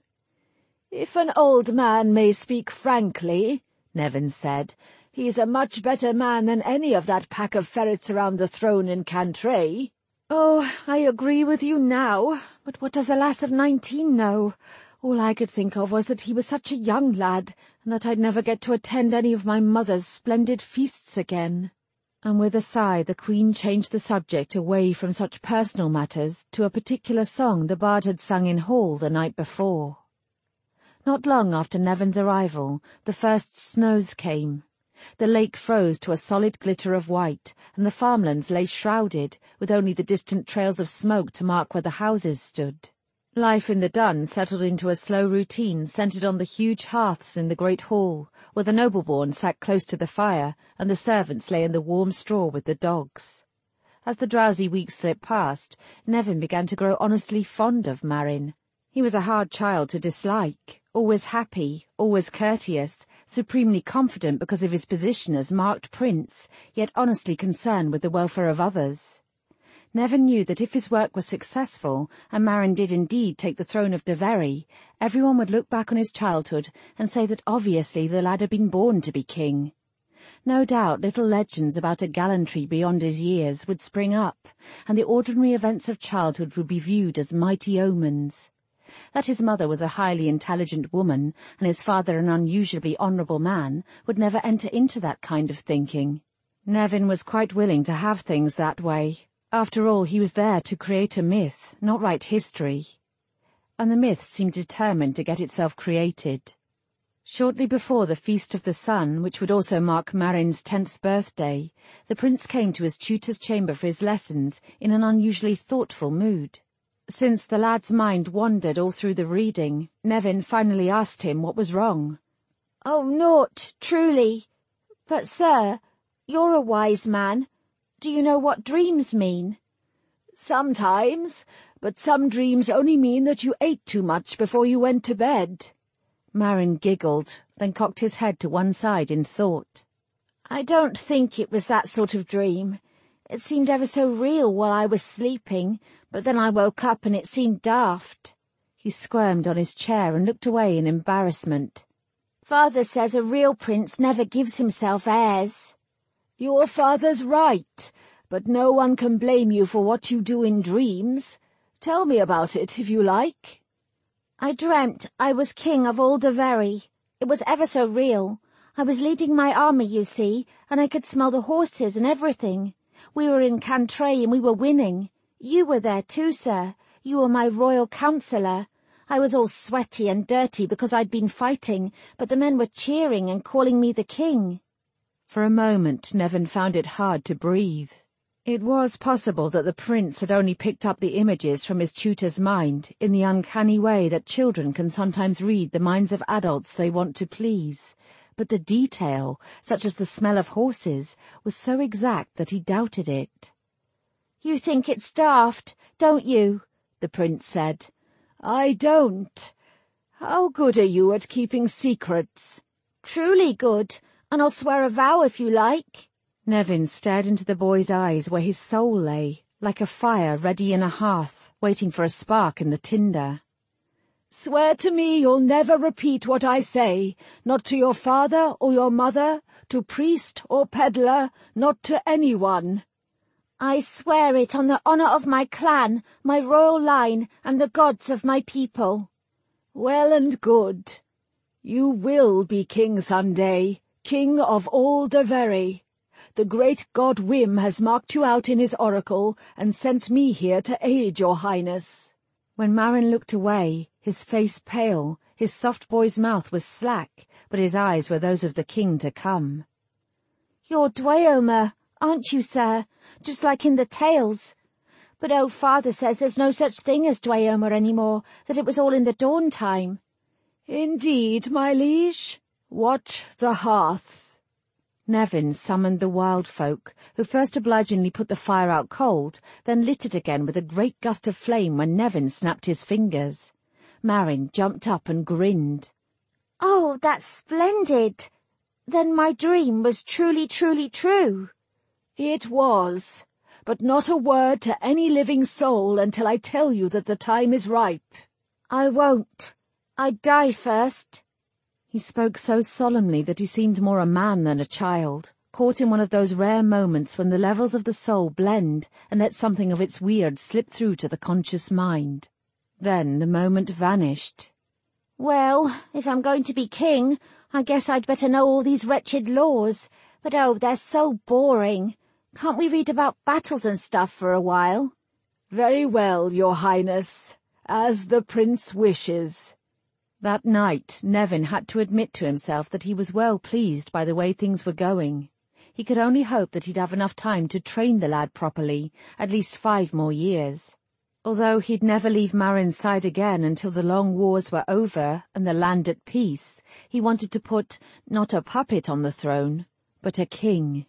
"If an old man may speak frankly," Nevin said, "he's a much better man than any of that pack of ferrets around the throne in Cantray." "Oh, I agree with you now, but what does a lass of nineteen know? All I could think of was that he was such a young lad, and that I'd never get to attend any of my mother's splendid feasts again." And with a sigh the Queen changed the subject away from such personal matters to a particular song the bard had sung in hall the night before. Not long after Nevin's arrival, the first snows came. The lake froze to a solid glitter of white, and the farmlands lay shrouded, with only the distant trails of smoke to mark where the houses stood. Life in the dun settled into a slow routine centred on the huge hearths in the great hall, where the nobleborn sat close to the fire, and the servants lay in the warm straw with the dogs. As the drowsy weeks slipped past, Nevin began to grow honestly fond of Marin. He was a hard child to dislike, always happy, always courteous, supremely confident because of his position as marked prince, yet honestly concerned with the welfare of others. Nevin knew that if his work was successful, and Marin did indeed take the throne of Dyveri, everyone would look back on his childhood and say that obviously the lad had been born to be king. No doubt little legends about a gallantry beyond his years would spring up, and the ordinary events of childhood would be viewed as mighty omens. That his mother was a highly intelligent woman, and his father an unusually honourable man, would never enter into that kind of thinking. Nevin was quite willing to have things that way. After all, he was there to create a myth, not write history. And the myth seemed determined to get itself created. Shortly before the Feast of the Sun, which would also mark Marin's tenth birthday, the prince came to his tutor's chamber for his lessons in an unusually thoughtful mood. Since the lad's mind wandered all through the reading, Nevin finally asked him what was wrong. "Oh, naught, truly. But, sir, you're a wise man. Do you know what dreams mean?" "Sometimes, but some dreams only mean that you ate too much before you went to bed." Marin giggled, then cocked his head to one side in thought. "I don't think it was that sort of dream. It seemed ever so real while I was sleeping, but then I woke up and it seemed daft." He squirmed on his chair and looked away in embarrassment. "Father says a real prince never gives himself airs." "Your father's right, but no one can blame you for what you do in dreams. Tell me about it, if you like." "I dreamt I was king of all Daveri. It was ever so real. I was leading my army, you see, and I could smell the horses and everything. We were in Cantray and we were winning. You were there too, sir. You were my royal counsellor. I was all sweaty and dirty because I'd been fighting, but the men were cheering and calling me the king." For a moment Nevin found it hard to breathe. It was possible that the prince had only picked up the images from his tutor's mind in the uncanny way that children can sometimes read the minds of adults they want to please, but the detail, such as the smell of horses, was so exact that he doubted it. "You think it's daft, don't you?" the prince said. "I don't. How good are you at keeping secrets?" "Truly good, and I'll swear a vow if you like." Nevin stared into the boy's eyes where his soul lay, like a fire ready in a hearth, waiting for a spark in the tinder. "Swear to me you'll never repeat what I say, not to your father or your mother, to priest or peddler, not to anyone." "I swear it on the honour of my clan, my royal line, and the gods of my people." "Well and good. You will be king some day, king of all Daveri. The great god Wim has marked you out in his oracle and sent me here to aid your highness." When Marin looked away, his face pale, his soft boy's mouth was slack, but his eyes were those of the king to come. "You're Dweomer, aren't you, sir? Just like in the tales. But oh, father says there's no such thing as Dweomer anymore, that it was all in the dawn time." "Indeed, my liege. Watch the hearth." Nevin summoned the wild folk, who first obligingly put the fire out cold, then lit it again with a great gust of flame when Nevin snapped his fingers. Marin jumped up and grinned. "Oh, that's splendid. Then my dream was truly, truly true." "It was, but not a word to any living soul until I tell you that the time is ripe." "I won't. I'd die first." He spoke so solemnly that he seemed more a man than a child, caught in one of those rare moments when the levels of the soul blend and let something of its weird slip through to the conscious mind. Then the moment vanished. "Well, if I'm going to be king, I guess I'd better know all these wretched laws. But oh, they're so boring. Can't we read about battles and stuff for a while?" "Very well, your highness, as the prince wishes." That night, Nevin had to admit to himself that he was well pleased by the way things were going. He could only hope that he'd have enough time to train the lad properly, at least five more years. Although he'd never leave Marin's side again until the long wars were over and the land at peace, he wanted to put not a puppet on the throne, but a king.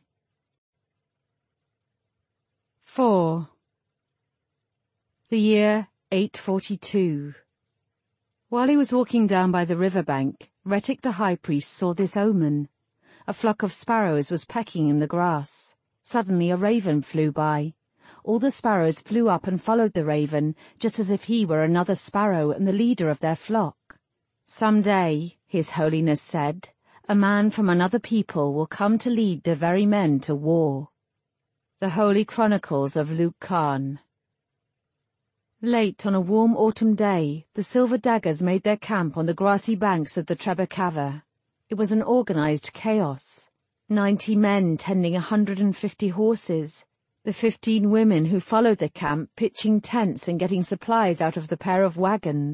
Four. The year eight forty-two. While he was walking down by the river bank, Retic the high priest saw this omen. A flock of sparrows was pecking in the grass. Suddenly a raven flew by. All the sparrows flew up and followed the raven, just as if he were another sparrow and the leader of their flock. "Some day," His Holiness said, "a man from another people will come to lead the very men to war." The Holy Chronicles of Luke Khan. Late on a warm autumn day, the Silver Daggers made their camp on the grassy banks of the Trebekava. It was an organized chaos. Ninety men tending a hundred and fifty horses. The fifteen women who followed the camp pitching tents and getting supplies out of the pair of wagons.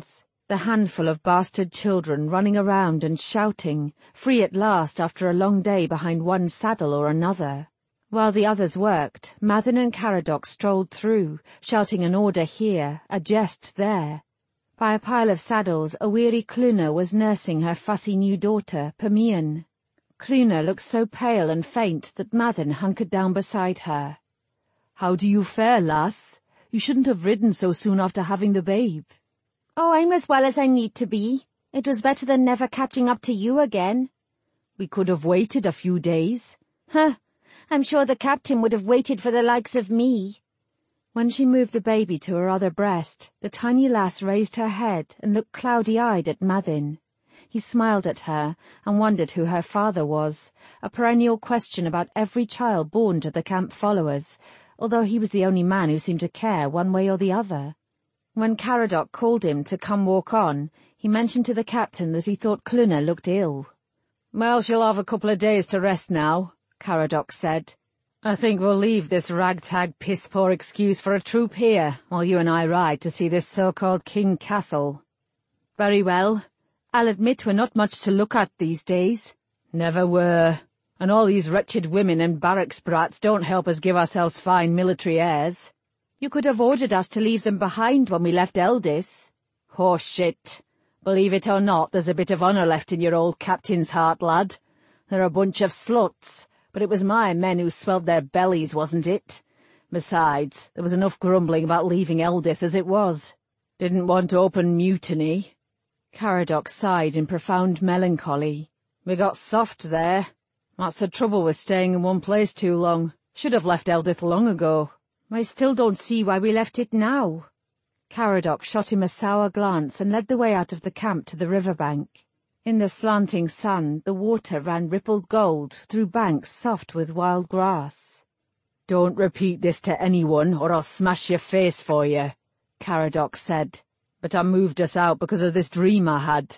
The handful of bastard children running around and shouting, free at last after a long day behind one saddle or another. While the others worked, Maddin and Caradoc strolled through, shouting an order here, a jest there. By a pile of saddles, a weary Cluna was nursing her fussy new daughter, Paemeon. Cluna looked so pale and faint that Maddin hunkered down beside her. "How do you fare, lass? You shouldn't have ridden so soon after having the babe." "Oh, I'm as well as I need to be. It was better than never catching up to you again." "We could have waited a few days." "Huh, I'm sure the captain would have waited for the likes of me." When she moved the baby to her other breast, the tiny lass raised her head and looked cloudy-eyed at Maddin. He smiled at her and wondered who her father was, a perennial question about every child born to the camp followers, although he was the only man who seemed to care one way or the other. When Caradoc called him to come walk on, he mentioned to the captain that he thought Cluna looked ill. "Well, she'll have a couple of days to rest now," Caradoc said. "I think we'll leave this ragtag piss-poor excuse for a troop here, while you and I ride to see this so-called King Castle." "Very well. I'll admit we're not much to look at these days." "Never were. And all these wretched women and barracks brats don't help us give ourselves fine military airs." "You could have ordered us to leave them behind when we left Eldis." "Horse shit. Believe it or not, there's a bit of honour left in your old captain's heart, lad. They're a bunch of sluts, but it was my men who swelled their bellies, wasn't it? Besides, there was enough grumbling about leaving Eldith as it was. Didn't want open mutiny." Caradoc sighed in profound melancholy. "We got soft there. That's the trouble with staying in one place too long. Should have left Eldith long ago." "I still don't see why we left it now." Caradoc shot him a sour glance and led the way out of the camp to the riverbank. In the slanting sun, the water ran rippled gold through banks soft with wild grass. "Don't repeat this to anyone, or I'll smash your face for you," Caradoc said. "But I moved us out because of this dream I had."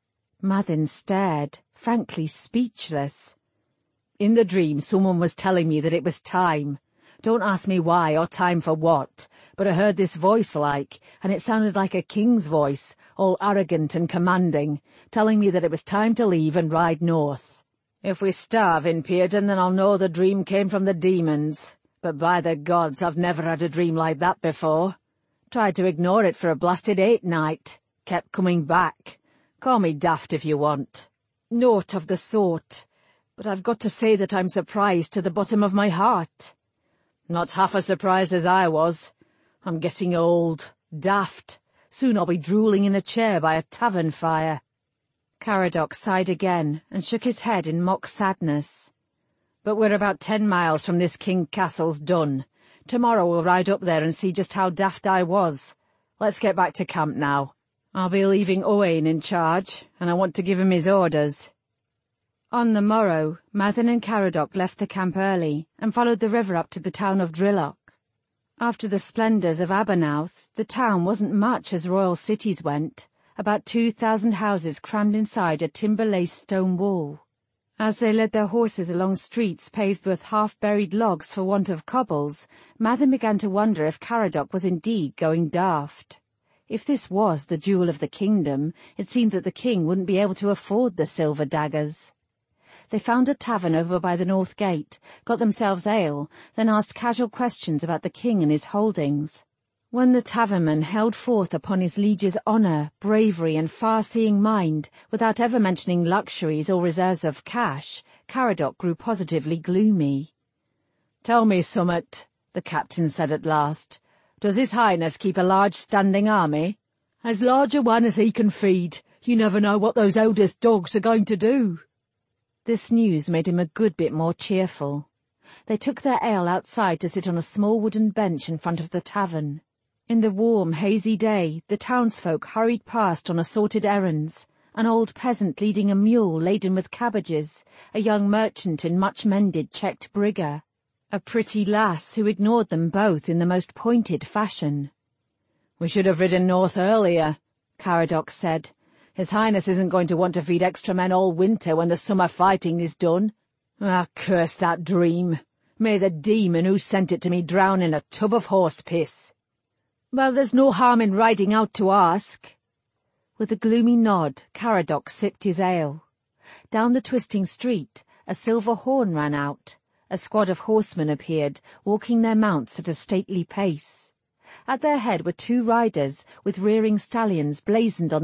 Maddin stared, frankly speechless. "In the dream, someone was telling me that it was time. Don't ask me why or time for what, but I heard this voice like, and it sounded like a king's voice, all arrogant and commanding, telling me that it was time to leave and ride north. If we starve in Pearden, then I'll know the dream came from the demons. But by the gods, I've never had a dream like that before. Tried to ignore it for a blasted eight night. Kept coming back. Call me daft if you want." "Naught of the sort. But I've got to say that I'm surprised to the bottom of my heart." "Not half as surprised as I was. I'm getting old. Daft. Soon I'll be drooling in a chair by a tavern fire." Caradoc sighed again and shook his head in mock sadness. "But we're about ten miles from this King Castle's done. Tomorrow we'll ride up there and see just how daft I was. Let's get back to camp now. I'll be leaving Owain in charge, and I want to give him his orders." On the morrow, Maddin and Caradoc left the camp early and followed the river up to the town of Drilloch. After the splendours of Abernaus, the town wasn't much as royal cities went, about two thousand houses crammed inside a timber-laced stone wall. As they led their horses along streets paved with half-buried logs for want of cobbles, Maddin began to wonder if Caradoc was indeed going daft. If this was the jewel of the kingdom, it seemed that the king wouldn't be able to afford the silver daggers. They found a tavern over by the north gate, got themselves ale, then asked casual questions about the king and his holdings. When the tavernman held forth upon his liege's honour, bravery and far-seeing mind, without ever mentioning luxuries or reserves of cash, Caradoc grew positively gloomy. "Tell me summat," the captain said at last. "Does His Highness keep a large standing army?" "As large a one as he can feed. You never know what those eldest dogs are going to do." This news made him a good bit more cheerful. They took their ale outside to sit on a small wooden bench in front of the tavern. In the warm, hazy day, the townsfolk hurried past on assorted errands, an old peasant leading a mule laden with cabbages, a young merchant in much-mended checked brigger, a pretty lass who ignored them both in the most pointed fashion. "We should have ridden north earlier," Caradoc said. "His Highness isn't going to want to feed extra men all winter when the summer fighting is done. Ah, curse that dream. May the demon who sent it to me drown in a tub of horse piss." "Well, there's no harm in riding out to ask." With a gloomy nod, Caradoc sipped his ale. Down the twisting street, a silver horn ran out. A squad of horsemen appeared, walking their mounts at a stately pace. At their head were two riders, with rearing stallions blazoned on